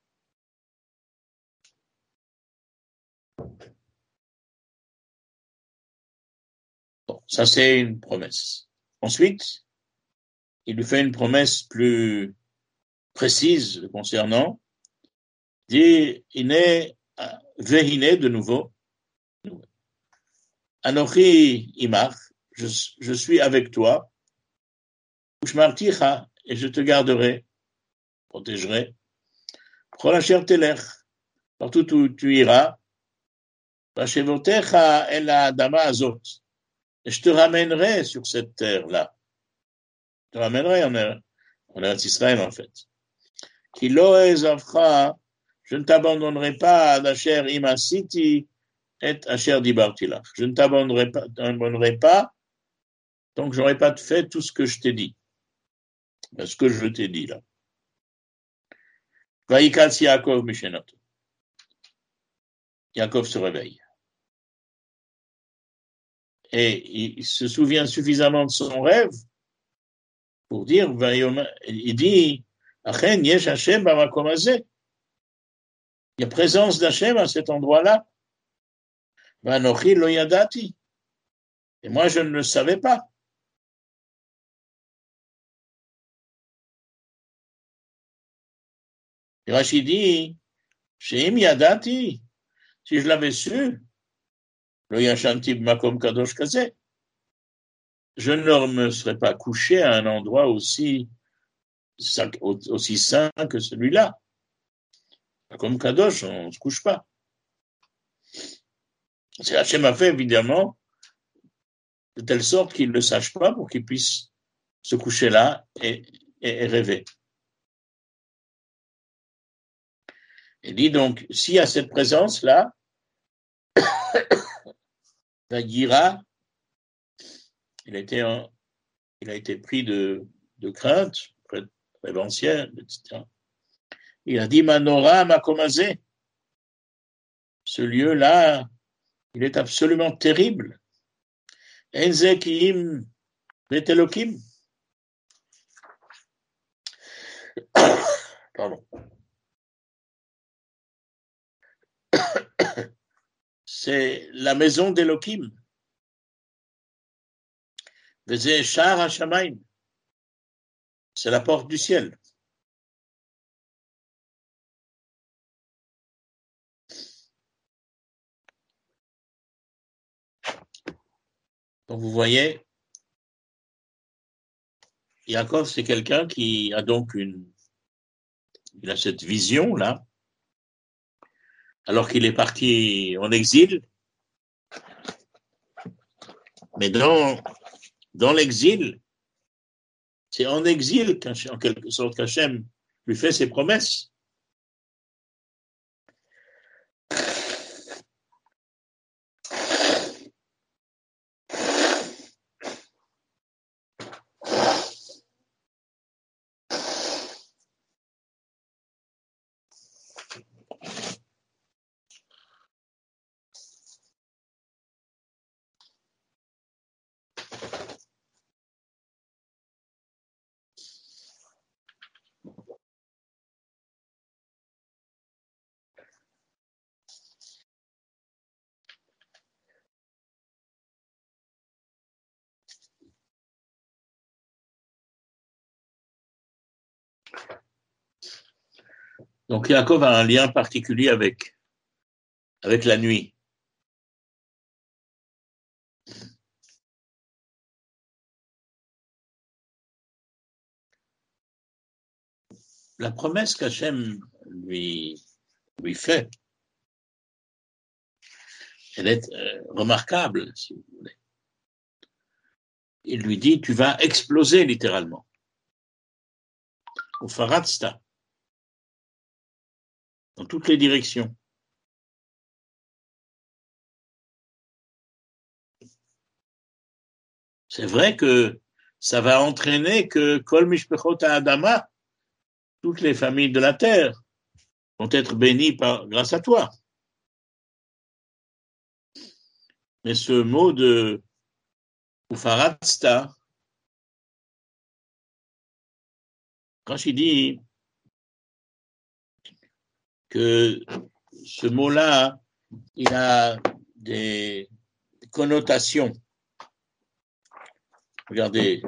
Bon, ça c'est une promesse. Ensuite, il lui fait une promesse plus précise le concernant. Dit, Iné, Vehine de nouveau. Anochi imach, je suis avec toi. Ushmarticha, et je te garderai, protégerai. Cholacher telech, partout où tu iras. Vashevotecha el adama azot, et je te ramènerai sur cette terre-là. Je te ramènerai en Eretz Israël en fait. Kilo ezavcha, je ne t'abandonnerai pas d'Asher imasiti et Asher dibartilach. Je ne t'abandonnerai pas tant que j'aurai pas fait tout ce que je t'ai dit. Ce que je t'ai dit là. Vaikats Yaakov Mishenot. Yaakov se réveille. Et il se souvient suffisamment de son rêve pour dire, il dit, Achen yesh Hashem bamakom hazeh. Il y a présence d'Hachem à cet endroit-là. Vanochi lo yadati. Et moi, je ne le savais pas. Et Rashi dit, Sheim yadati, si je l'avais su, lo yashanti b'makom kadosh kazeh, je ne me serais pas couché à un endroit aussi saint que celui-là. Comme Kadosh, on ne se couche pas. C'est Hachem a fait, évidemment, de telle sorte qu'il ne le sache pas pour qu'il puisse se coucher là et rêver. Il dit donc, s'il y a cette présence-là, la Gira, il a été pris de crainte, révérentielle, etc. Il a dit, Manora Makomazé, ce lieu-là, il est absolument terrible. Enzekim Betelokim. Pardon. C'est la maison d'Elohim. Vezeh Shar HaShamayim. C'est la porte du ciel. Donc vous voyez, Yaakov, c'est quelqu'un qui a donc il a cette vision-là, alors qu'il est parti en exil, mais dans l'exil, c'est en exil en quelque sorte qu'Hachem lui fait ses promesses. Donc Yaakov a un lien particulier avec la nuit. La promesse qu'Hachem lui fait, elle est remarquable, si vous voulez. Il lui dit, tu vas exploser littéralement. Au Faratsta, dans toutes les directions. C'est vrai que ça va entraîner que Kol Mishpechot Adama, toutes les familles de la terre, vont être bénies grâce à toi. Mais ce mot de Ufaratsta, Rashi dit que ce mot-là, il a des connotations. Regardez,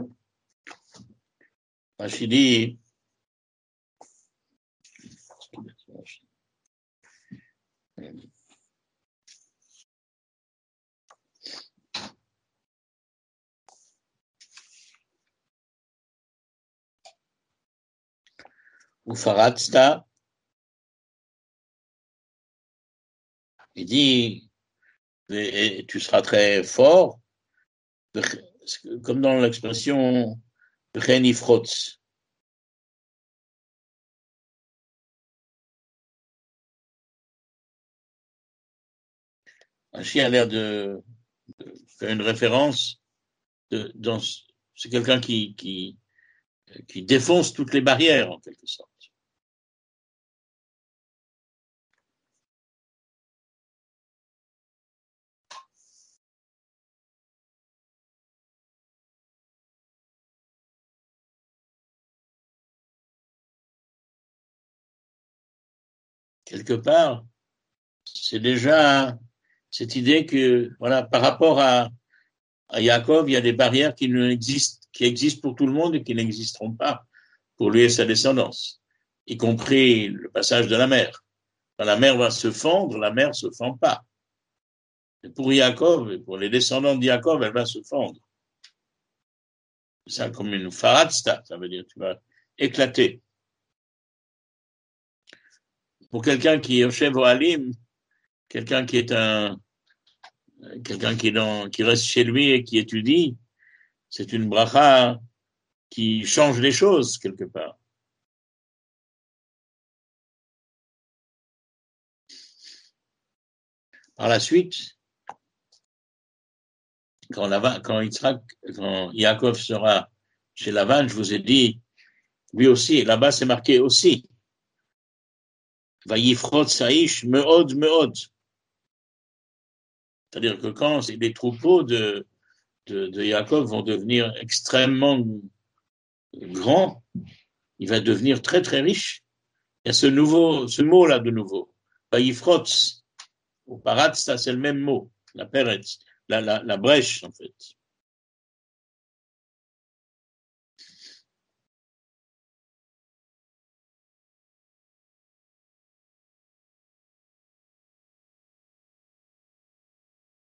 Rashi dit Ufaratsta, il dit et tu seras très fort, comme dans l'expression Renifrotz. Un chien a l'air de faire une référence. C'est quelqu'un qui défonce toutes les barrières, en quelque sorte. Quelque part, c'est déjà cette idée que, voilà, par rapport à Yaakov, il y a des barrières qui existent pour tout le monde et qui n'existeront pas pour lui et sa descendance, y compris le passage de la mer. Quand la mer va se fondre, la mer ne se fend pas. Et pour Yaakov et pour les descendants de Yaakov, elle va se fondre. C'est ça comme une faratsta, ça veut dire tu vas éclater. Pour quelqu'un qui est Yoshev Ohalim, quelqu'un qui est quelqu'un qui reste chez lui et qui étudie, c'est une bracha qui change les choses quelque part. Par la suite, quand Yaakov sera chez Lavan, je vous ai dit, lui aussi, là-bas c'est marqué aussi. Vayifrot Saïch, meod, meod. C'est-à-dire que quand les troupeaux de Yaakov vont devenir extrêmement grands, il va devenir très très riche. Il y a ce mot-là de nouveau. Vayifrot, au parat, ça c'est le même mot, la peretz, la brèche en fait.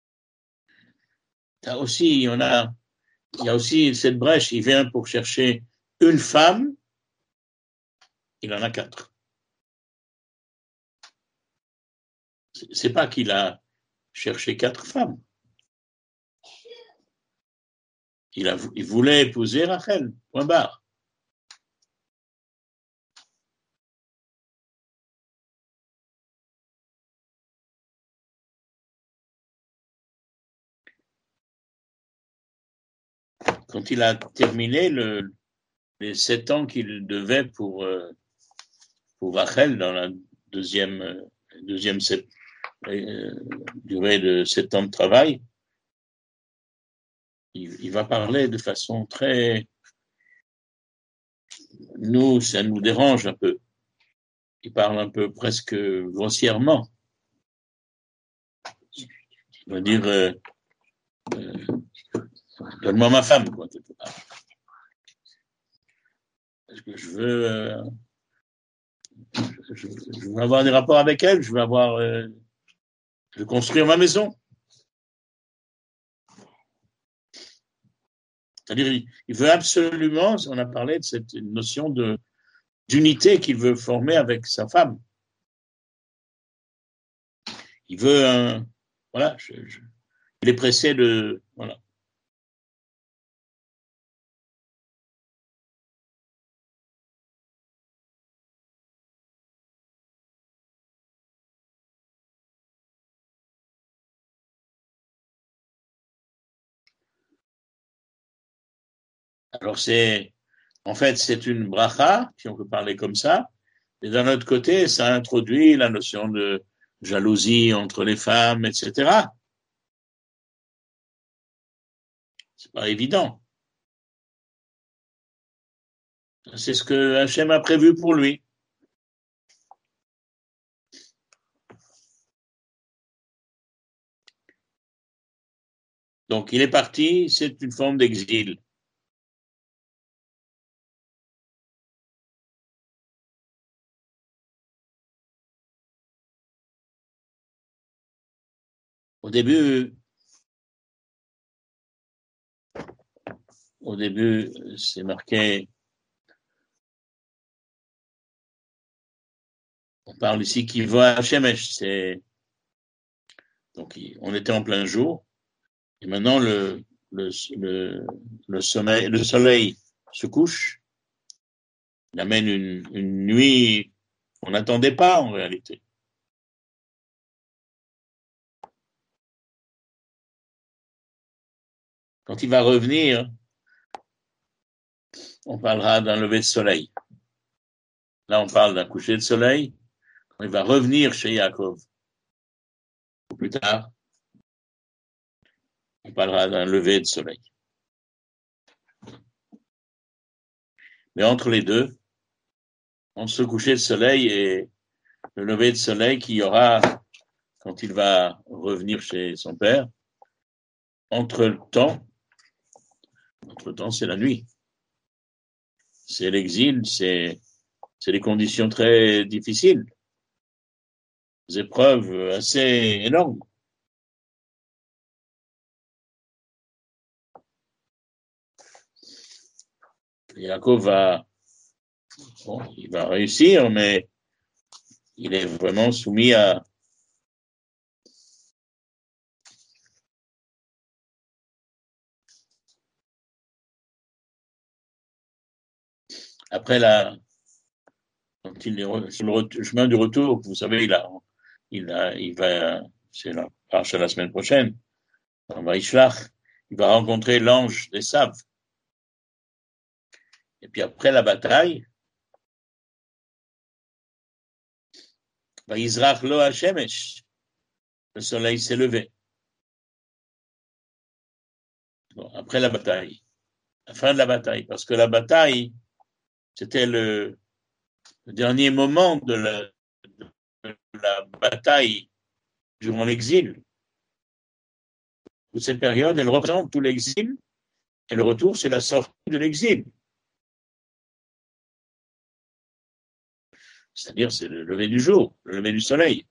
Il y a aussi cette brèche, il vient pour chercher une femme, il en a 4. C'est pas qu'il a cherché 4 femmes. Il voulait épouser Rachel, point barre. Quand il a terminé les 7 ans qu'il devait pour Rachel dans la deuxième durée de 7 ans de travail, il va parler de façon très... Nous, ça nous dérange un peu. Il parle un peu presque grossièrement. Il va dire donne-moi ma femme, quoi. Parce que je veux avoir des rapports avec elle, je veux construire ma maison. C'est-à-dire, il veut absolument, on a parlé de cette notion d'unité qu'il veut former avec sa femme. Il veut voilà, il est pressé de, voilà. Alors en fait, c'est une bracha, si on peut parler comme ça, et d'un autre côté, ça introduit la notion de jalousie entre les femmes, etc. C'est pas évident. C'est ce que Hachem a prévu pour lui. Donc, il est parti, c'est une forme d'exil. Au début, c'est marqué, on parle ici qui va à Shemesh, donc on était en plein jour, et maintenant le soleil se couche, il amène une nuit qu'on n'attendait pas en réalité. Quand il va revenir, on parlera d'un lever de soleil. Là, on parle d'un coucher de soleil. Quand il va revenir chez Yaakov, ou plus tard, on parlera d'un lever de soleil. Mais entre les deux, entre ce coucher de soleil et le lever de soleil qu'il y aura quand il va revenir chez son père, entre-temps, c'est la nuit. C'est l'exil, c'est des conditions très difficiles, des épreuves assez énormes. Yaakov il va réussir, mais il est vraiment soumis à... Après quand il est sur le chemin du retour, vous savez, il va, c'est la marche à la semaine prochaine, on va Ishlach, il va rencontrer l'ange des Saves. Et puis après la bataille, va Yizrach lo Hashemesh, le soleil s'est levé. Bon, après la bataille, la fin de la bataille, parce que la bataille, c'était le dernier moment de la bataille durant l'exil. Toute cette période, elle représente tout l'exil, et le retour, c'est la sortie de l'exil. C'est-à-dire, c'est le lever du jour, le lever du soleil.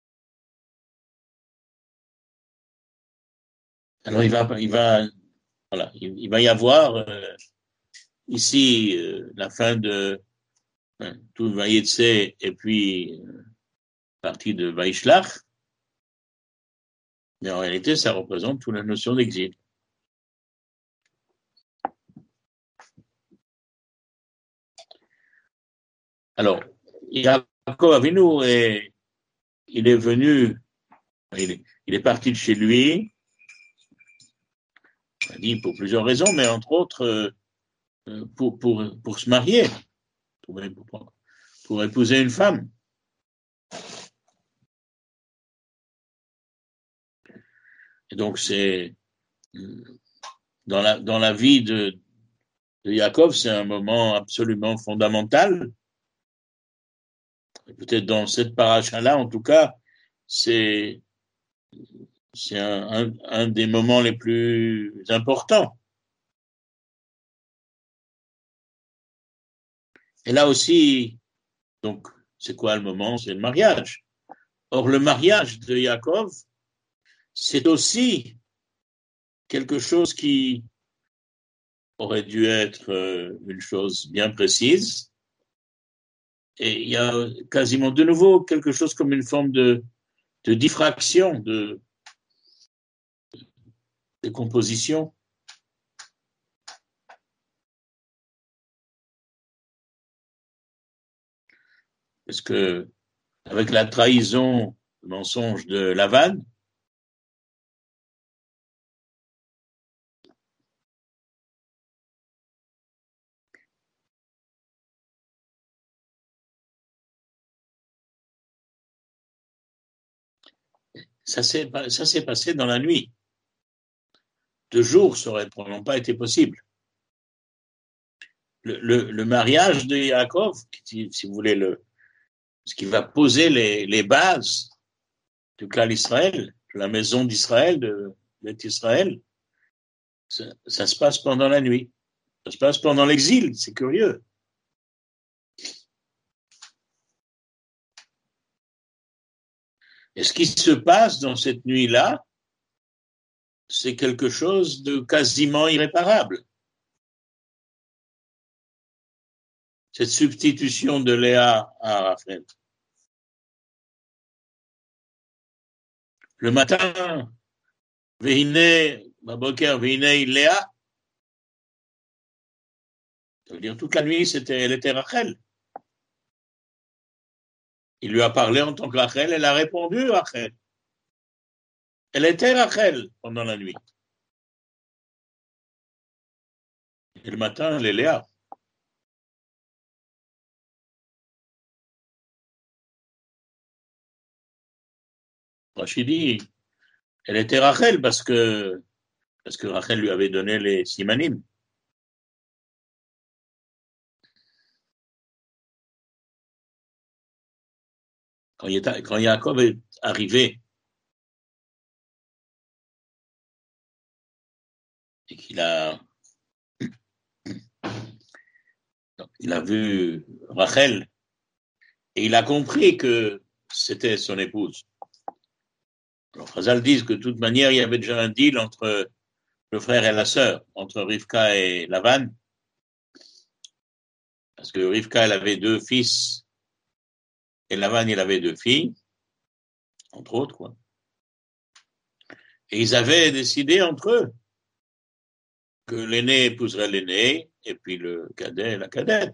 Alors, il va Voilà, il va y avoir ici la fin de tout Vayetse et puis partie de Vaishlach, mais en réalité, ça représente toute la notion d'exil. Alors, Yaakov Avinu, il est venu, il est parti de chez lui, on a dit pour plusieurs raisons, mais entre autres pour se marier, pour épouser une femme. Et donc, c'est dans la vie de Yaakov, c'est un moment absolument fondamental. Et peut-être dans cette paracha-là, en tout cas, c'est un des moments les plus importants. Et là aussi, donc, c'est quoi le moment? C'est le mariage. Or, le mariage de Yaakov, c'est aussi quelque chose qui aurait dû être une chose bien précise. Et il y a quasiment de nouveau quelque chose comme une forme de diffraction, de composition. Parce que avec la trahison, le mensonge de Lavan, ça s'est passé dans la nuit. De jour, ça aurait probablement pas été possible. Le mariage de Yaakov, si vous voulez, ce qui va poser les bases du clan d'Israël, de la maison d'Israël, de Israël, ça se passe pendant la nuit. Ça se passe pendant l'exil, c'est curieux. Et ce qui se passe dans cette nuit-là, c'est quelque chose de quasiment irréparable. Cette substitution de Léa à Rachel. Le matin, Vehine, Baboker, Vehine, Léa, ça veut dire toute la nuit, elle était Rachel. Il lui a parlé en tant que Rachel, elle a répondu Rachel. Elle était Rachel pendant la nuit. Et le matin, elle est Léa. Rachidi, elle était Rachel parce que Rachel lui avait donné les simanim. Quand Yaakov est arrivé et qu'il a vu Rachel et il a compris que c'était son épouse. Alors, Chazal dit que de toute manière, il y avait déjà un deal entre le frère et la sœur, entre Rivka et Lavan, parce que Rivka, elle avait 2 fils et Lavan, il avait 2 filles, entre autres, quoi. Et ils avaient décidé entre eux que l'aîné épouserait l'aîné et puis le cadet la cadette.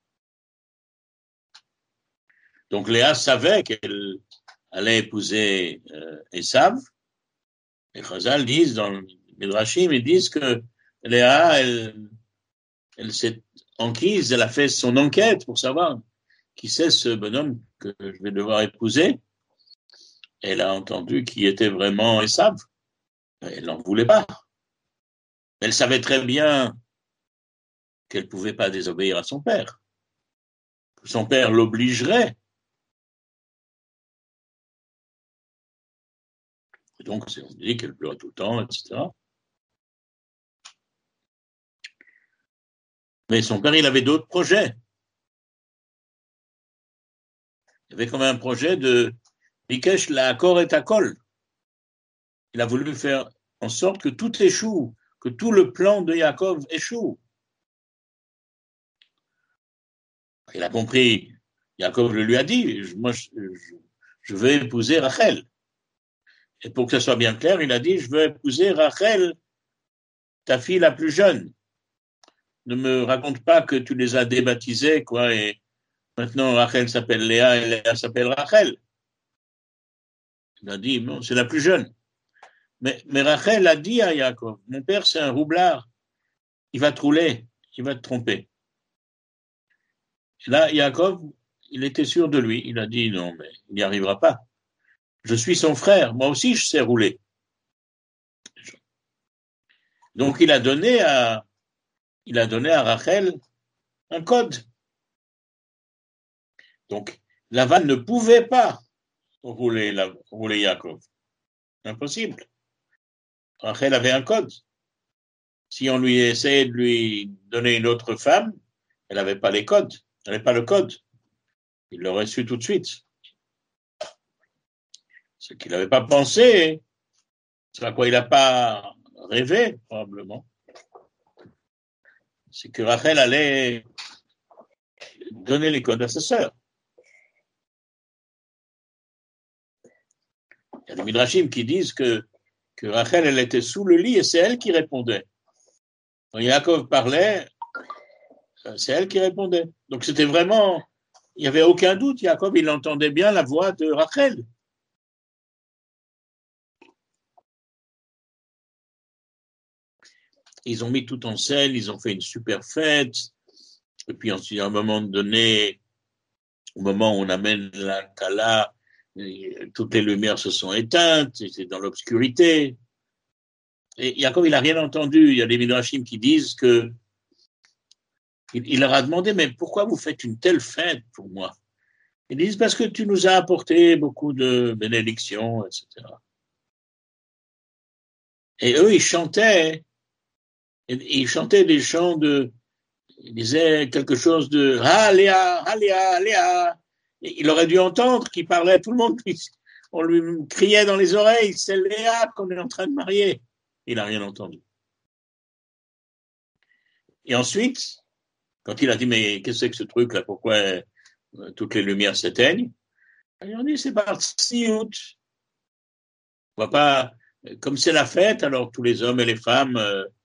Donc Léa savait qu'elle allait épouser Esav. Et Chazal disent dans le Midrashim, ils disent que Léa, elle s'est enquise, elle a fait son enquête pour savoir qui c'est ce bonhomme que je vais devoir épouser. Elle a entendu qui était vraiment Esav. Elle n'en voulait pas. Elle savait très bien qu'elle ne pouvait pas désobéir à son père. Son père l'obligerait. Et donc, on dit qu'elle pleurait tout le temps, etc. Mais son père, il avait d'autres projets. Il avait quand même un projet de Bikesh la Akor et Akol. Il a voulu faire en sorte que tout échoue que tout le plan de Yaakov échoue. Il a compris, Yaakov le lui a dit, moi je veux épouser Rachel. Et pour que ce soit bien clair, il a dit, je veux épouser Rachel, ta fille la plus jeune. Ne me raconte pas que tu les as débaptisés, quoi, et maintenant Rachel s'appelle Léa et Léa s'appelle Rachel. Il a dit, non, c'est la plus jeune. Mais Rachel a dit à Yaakov, mon père c'est un roublard, il va te rouler, il va te tromper. Et là, Yaakov, il était sûr de lui, il a dit, non, mais il n'y arrivera pas. Je suis son frère, moi aussi je sais rouler. Donc il a donné à Rachel un code. Donc Lavan ne pouvait pas rouler Yaakov. Impossible. Rachel avait un code. Si on lui essayait de lui donner une autre femme, elle n'avait pas les codes, elle n'avait pas le code. Il l'aurait su tout de suite. Ce qu'il n'avait pas pensé, c'est à quoi il n'a pas rêvé, probablement, c'est que Rachel allait donner les codes à sa sœur. Il y a des midrashim qui disent que Rachel, elle était sous le lit et c'est elle qui répondait. Quand Yaakov parlait, c'est elle qui répondait. Donc c'était vraiment, il n'y avait aucun doute, Yaakov, il entendait bien la voix de Rachel. Ils ont mis tout en scène, ils ont fait une super fête. Et puis ensuite, à un moment donné, au moment où on amène la Kala, toutes les lumières se sont éteintes, c'est dans l'obscurité. Et Yaakov, il n'a rien entendu. Il y a des midrashim qui disent que il leur a demandé, mais pourquoi vous faites une telle fête pour moi? Ils disent, parce que tu nous as apporté beaucoup de bénédictions, etc. Et eux, ils chantaient des chants ils disaient quelque chose de Léa, Léa, Léa. Il aurait dû entendre qu'il parlait, tout le monde, on lui criait dans les oreilles, c'est Léa qu'on est en train de marier. Il n'a rien entendu. Et ensuite, quand il a dit, mais qu'est-ce que c'est que ce truc-là, pourquoi toutes les lumières s'éteignent? Ils ont dit, c'est par Siout. On va pas, comme c'est la fête, alors tous les hommes et les femmes,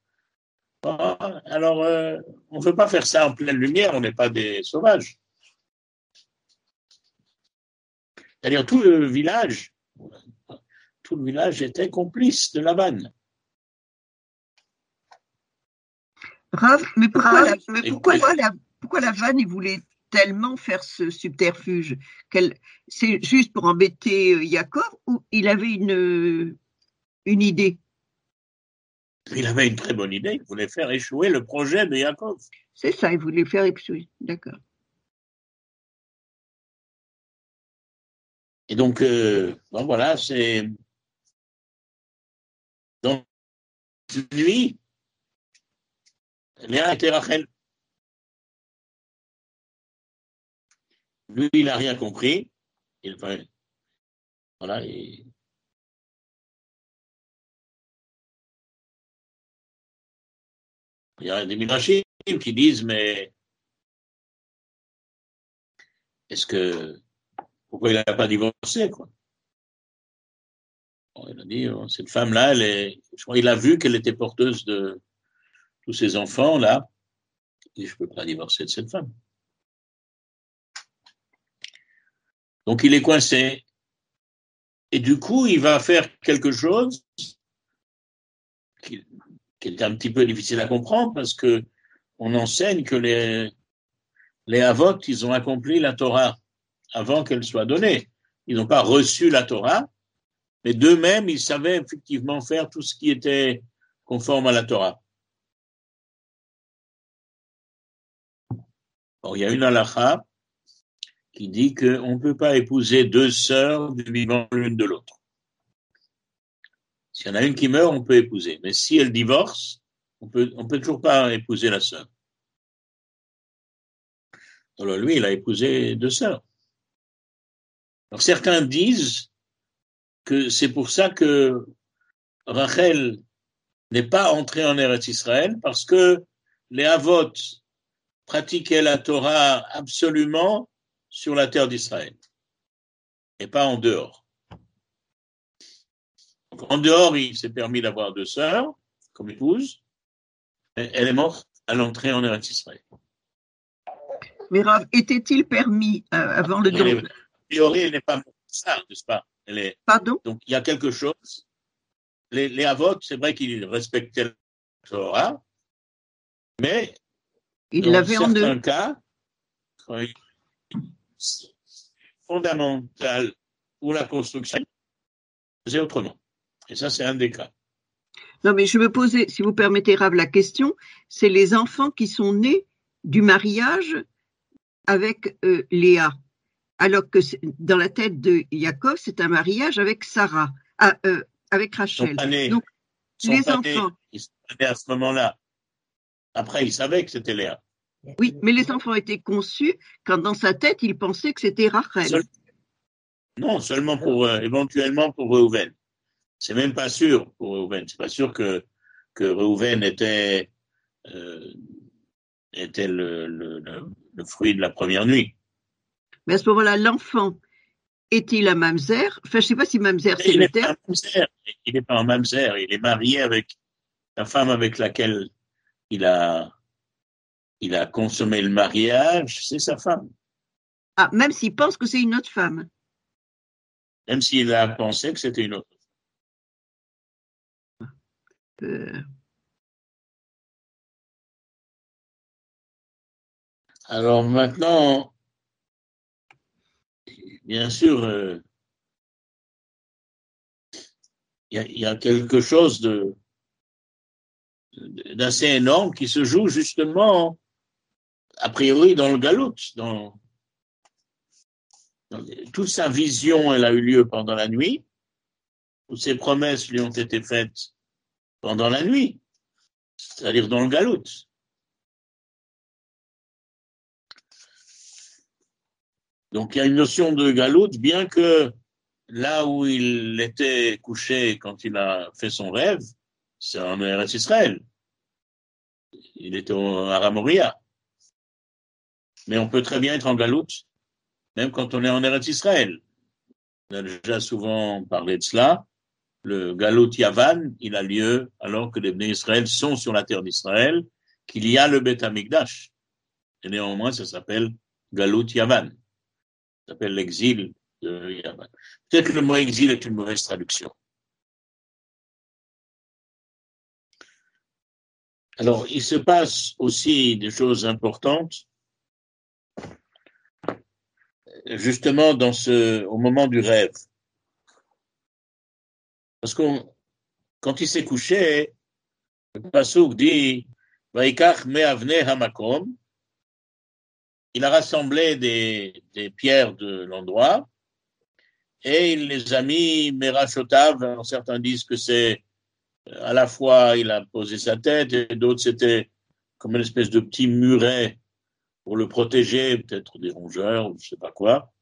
alors on ne veut pas faire ça en pleine lumière, on n'est pas des sauvages. C'est-à-dire tout le village était complice de Laban. Rav, mais pourquoi Lavan il voulait tellement faire ce subterfuge? C'est juste pour embêter Yaakov ou il avait une idée? Il avait une très bonne idée, il voulait faire échouer le projet de Yaakov. C'est ça, il voulait faire échouer, d'accord. Et donc, bon, voilà, c'est dans une nuit, Léa était Rachel. Lui, il n'a rien compris. Voilà, il y a des midrashim qui disent, mais pourquoi il n'a pas divorcé, quoi? Bon, il a dit, cette femme-là, je crois qu'il a vu qu'elle était porteuse de tous ces enfants-là, et je ne peux pas divorcer de cette femme. Donc, il est coincé. Et du coup, il va faire quelque chose qui est un petit peu difficile à comprendre parce que on enseigne que les Avot, ils ont accompli la Torah avant qu'elle soit donnée. Ils n'ont pas reçu la Torah, mais d'eux-mêmes, ils savaient effectivement faire tout ce qui était conforme à la Torah. Or, il y a une halakha qui dit qu'on ne peut pas épouser deux sœurs du vivant l'une de l'autre. S'il y en a une qui meurt, on peut épouser. Mais si elle divorce, on peut toujours pas épouser la sœur. Alors lui, il a épousé deux sœurs. Alors certains disent que c'est pour ça que Rachel n'est pas entré en Eretz Israël parce que les Havot pratiquaient la Torah absolument sur la terre d'Israël et pas en dehors. Donc, en dehors, il s'est permis d'avoir 2 sœurs comme épouse. Elle est morte à l'entrée en Eretz Israël. Mais Rav, était-il permis avant le don? A priori, elle n'est pas ça, n'est-ce pas? Pardon? Donc, il y a quelque chose. Les Havot, c'est vrai qu'ils respectaient la Torah, mais dans certains cas, fondamental pour la construction, c'est autrement. Et ça, c'est un des cas. Non, mais je me posais, si vous permettez, Rav, la question, c'est les enfants qui sont nés du mariage avec Léa, alors que dans la tête de Yaakov, c'est un mariage avec Sarah, avec Rachel. Donc, les enfants. Ils sont nés à ce moment-là. Après, ils savaient que c'était Léa. Oui, mais les enfants étaient conçus quand dans sa tête, il pensait que c'était Rachel. Non, seulement éventuellement pour Reuven. C'est même pas sûr pour Reuven. C'est pas sûr que Reuven était le fruit de la première nuit. Mais à ce moment-là, l'enfant est-il un mamzer? Enfin, je sais pas si mamzer c'est le terme. Il n'est pas un mamzer. Il est marié avec la femme avec laquelle il a consommé le mariage, c'est sa femme. Ah, même s'il pense que c'est une autre femme. Même s'il a pensé que c'était une autre. Alors maintenant, bien sûr, il y a quelque chose d'assez énorme qui se joue justement, a priori, dans le Galout. Toute sa vision, elle a eu lieu pendant la nuit. Toutes ses promesses lui ont été faites pendant la nuit, c'est-à-dire dans le Galout. Donc il y a une notion de Galout, bien que là où il était couché quand il a fait son rêve, c'est en Eretz Israël. Il était au Aramoria. Mais on peut très bien être en Galout, même quand on est en Eretz Israël. On a déjà souvent parlé de cela. Le Galout Yavan, il a lieu alors que les Bnei Israël sont sur la terre d'Israël, qu'il y a le Beth Amikdash. Et néanmoins, ça s'appelle Galout Yavan. Ça s'appelle l'exil de Yavan. Peut-être que le mot exil est une mauvaise traduction. Alors, il se passe aussi des choses importantes, justement au moment du rêve. Parce que quand il s'est couché, le Passouk dit « Vaikach me'avne hamakom » il a rassemblé des pierres de l'endroit et il les a mis merachotav. Certains disent que c'est à la fois il a posé sa tête et d'autres c'était comme une espèce de petit muret pour le protéger, peut-être des rongeurs ou je sais pas quoi.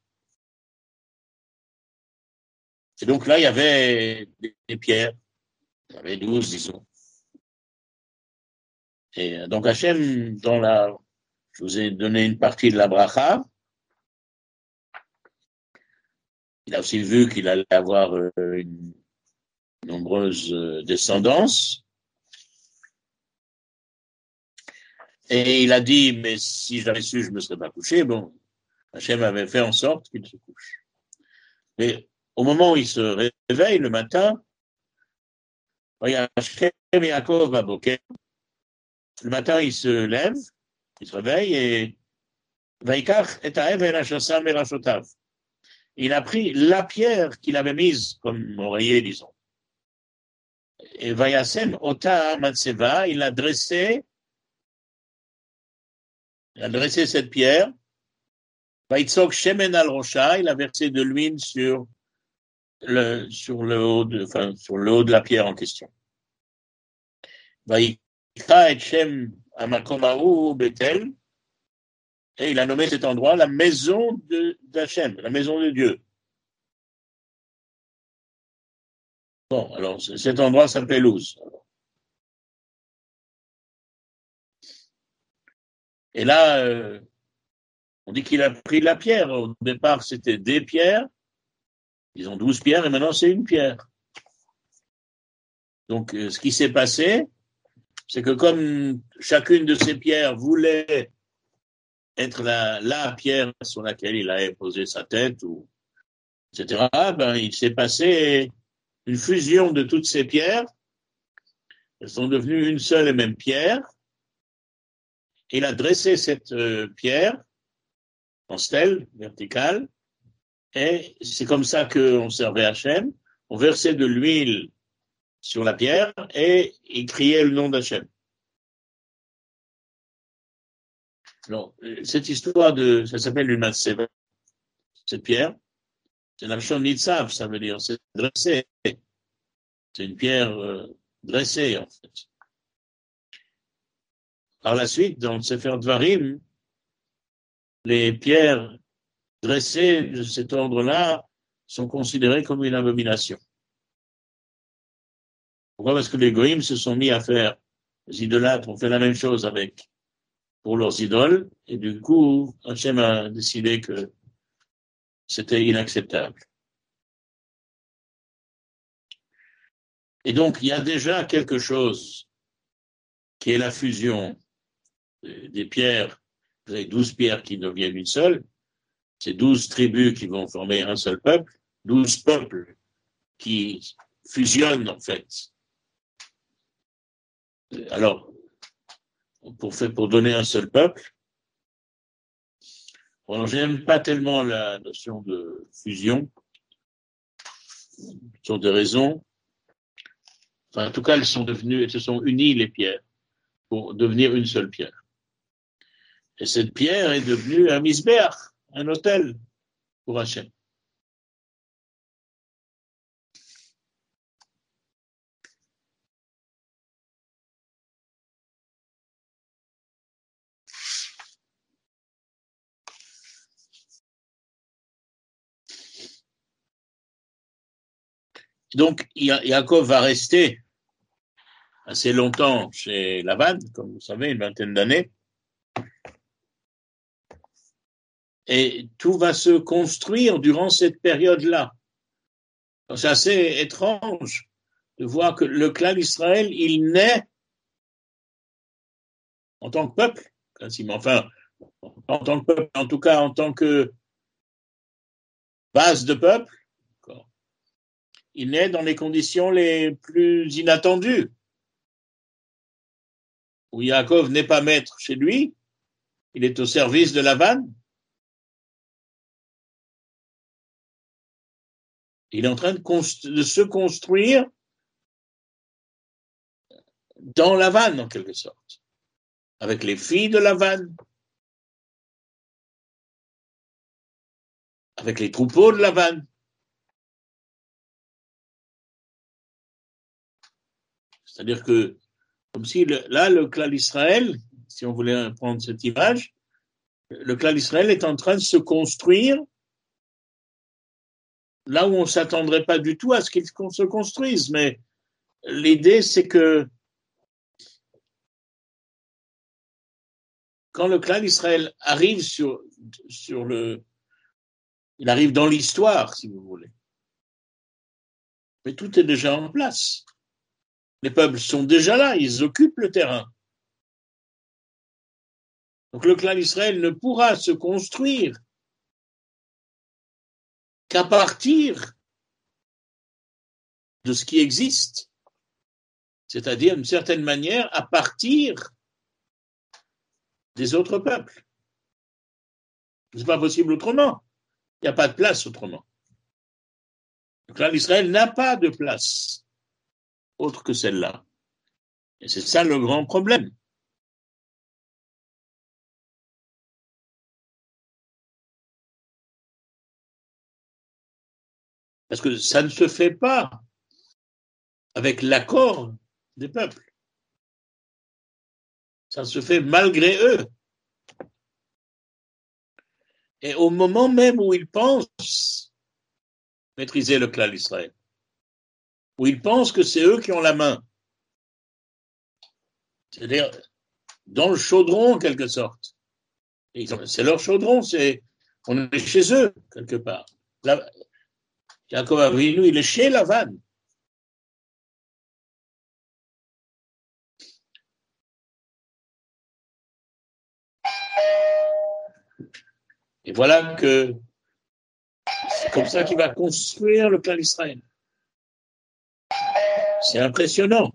Et donc là, il y avait des pierres. Il y avait 12, disons. Et donc Hachem, je vous ai donné une partie de la bracha. Il a aussi vu qu'il allait avoir une nombreuse descendance. Et il a dit, mais si j'avais su, je ne me serais pas couché. Bon, Hachem avait fait en sorte qu'il se couche. Mais au moment où il se réveille le matin, Hachem Yaakov Aboker, le matin, il se lève, il se réveille et il a pris la pierre qu'il avait mise comme oreiller, disons. Et Vayasen Ota Matseva, il a dressé cette pierre. Vaitzok Shemen al Rocha, il a versé de l'huile sur le haut de la pierre en question. Vaikra et Shem Amakomahu Bethel, et il a nommé cet endroit la maison d'Hachem, la maison de Dieu. Bon, alors cet endroit s'appelle Ouz. Et là, on dit qu'il a pris la pierre. Au départ, c'était des pierres. Ils ont 12 pierres et maintenant, c'est une pierre. Donc, ce qui s'est passé, c'est que comme chacune de ces pierres voulait être la pierre sur laquelle il avait posé sa tête, etc., ben, il s'est passé une fusion de toutes ces pierres. Elles sont devenues une seule et même pierre. Il a dressé cette pierre en stèle verticale, et c'est comme ça qu'on servait Hachem. On versait de l'huile sur la pierre et il criait le nom d'Hachem. Alors, cette histoire ça s'appelle une matseva, cette pierre, c'est la Lachon Nitzav, ça veut dire c'est dressé. C'est une pierre dressée, en fait. Par la suite, dans le Sefer Dvarim, les pierres dressées de cet ordre-là sont considérées comme une abomination. Pourquoi? Parce que les goïms se sont mis à faire, les idolâtres ont fait la même chose pour leurs idoles, et du coup, Hachem a décidé que c'était inacceptable. Et donc, il y a déjà quelque chose qui est la fusion des pierres. Vous avez 12 pierres qui deviennent une seule. C'est 12 tribus qui vont former un seul peuple, 12 peuples qui fusionnent, en fait. Alors, pour donner un seul peuple, bon, je n'aime pas tellement la notion de fusion, pour des raisons. Enfin, en tout cas, elles se sont unies, les pierres, pour devenir une seule pierre. Et cette pierre est devenue un misbéach, un autel pour Hachem. Donc, Yaakov va rester assez longtemps chez Lavan, comme vous savez, une vingtaine d'années. Et tout va se construire durant cette période-là. C'est assez étrange de voir que le clan d'Israël, il naît en tant que peuple, quasiment. Enfin, en tant que peuple, en tout cas en tant que base de peuple. Il naît dans les conditions les plus inattendues, où Yaakov n'est pas maître chez lui, il est au service de Lavan. Il est en train de se construire dans Lavan, en quelque sorte, avec les filles de Lavan, avec les troupeaux de Lavan. C'est-à-dire que, comme si là, le clan d'Israël, si on voulait prendre cette image, le clan d'Israël est en train de se construire là où on ne s'attendrait pas du tout à ce qu'il se construise. Mais l'idée, c'est que quand le clan d'Israël arrive il arrive dans l'histoire, si vous voulez. Mais tout est déjà en place. Les peuples sont déjà là, ils occupent le terrain. Donc le clan d'Israël ne pourra se construire qu'à partir de ce qui existe, c'est-à-dire d'une certaine manière à partir des autres peuples. Ce n'est pas possible autrement. Il n'y a pas de place autrement. Le clan d'Israël n'a pas de place autre que celle-là. Et c'est ça le grand problème. Parce que ça ne se fait pas avec l'accord des peuples. Ça se fait malgré eux. Et au moment même où ils pensent maîtriser le clan d'Israël, où ils pensent que c'est eux qui ont la main, c'est-à-dire dans le chaudron en quelque sorte, C'est leur chaudron, on est chez eux, quelque part. Yaakov Avinu, il est chez Lavan. Et voilà que c'est comme ça qu'il va construire le clan d'Israël. C'est impressionnant.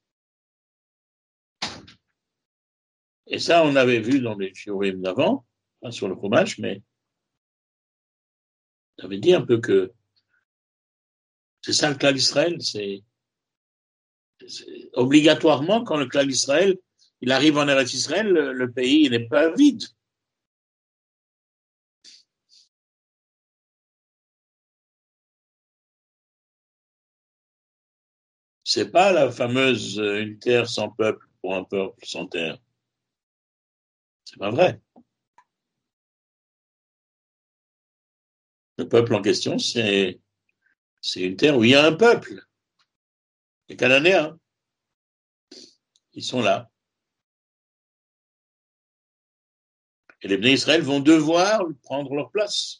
Et ça, on avait vu dans les shiurim d'avant, pas sur le fromage, mais ça veut dire un peu que c'est ça le clan d'Israël. C'est obligatoirement, quand le clan d'Israël, il arrive en Eretz Israël, le pays n'est pas vide. C'est pas la fameuse une terre sans peuple pour un peuple sans terre. C'est pas vrai. Le peuple en question, c'est une terre où il y a un peuple. Les Cananéens, ils sont là. Et les Bnei Israël vont devoir prendre leur place.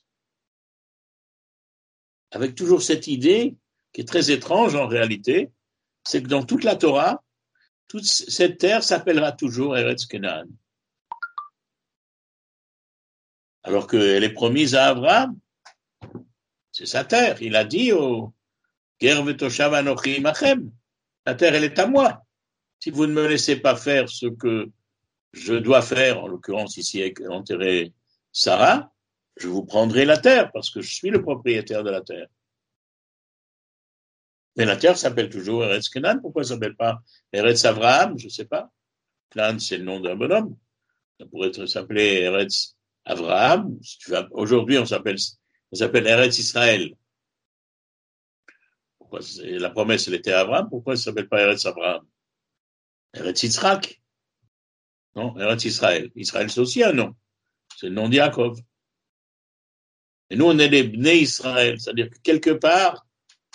Avec toujours cette idée, qui est très étrange en réalité, c'est que dans toute la Torah, toute cette terre s'appellera toujours Eretz Canaan. Alors qu'elle est promise à Abraham. C'est sa terre. Il a dit au Ger v'toshav anochi imachem. La terre, elle est à moi. Si vous ne me laissez pas faire ce que je dois faire, en l'occurrence ici enterrer Sarah, je vous prendrai la terre parce que je suis le propriétaire de la terre. Mais la terre s'appelle toujours Eretz Canaan. Pourquoi ça ne s'appelle pas Eretz Avraham? Je ne sais pas. Canaan, c'est le nom d'un bonhomme. Ça pourrait s'appeler Eretz Avraham. Aujourd'hui, on s'appelle Eretz Israël. Pourquoi la promesse, elle était à Abraham. Pourquoi ça ne s'appelle pas Eretz Avraham? Eretz Yitzhak. Non, Eretz Israël. Israël, c'est aussi un nom. C'est le nom d'Yaakov. Et nous, on est les Bnei Israël. C'est-à-dire que quelque part,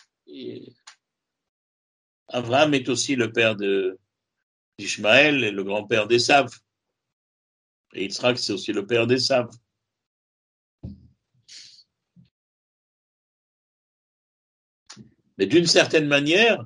Abraham est aussi le père d'Ishmaël et le grand-père d'Esav. Et Yitzhak, c'est aussi le père d'Esav. Mais d'une certaine manière,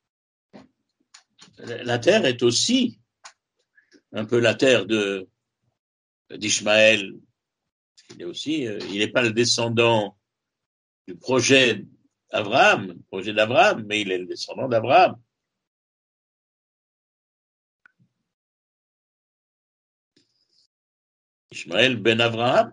la terre est aussi un peu la terre d'Ishmaël. Il n'est pas le descendant du projet d'Abraham, mais il est le descendant d'Abraham. Ishmaël ben Abraham.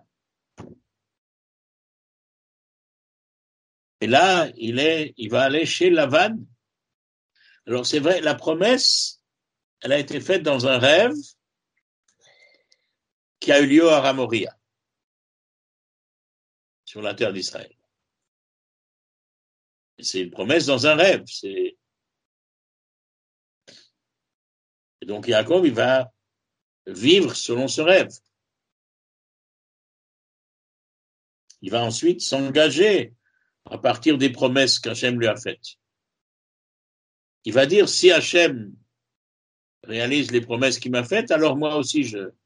Et là, il va aller chez Lavan. Alors c'est vrai, la promesse, elle a été faite dans un rêve qui a eu lieu à Ramoria, sur la terre d'Israël. C'est une promesse dans un rêve. Et donc Yaakov, il va vivre selon ce rêve. Il va ensuite s'engager à partir des promesses qu'Hachem lui a faites. Il va dire, si Hachem réalise les promesses qu'il m'a faites, alors moi aussi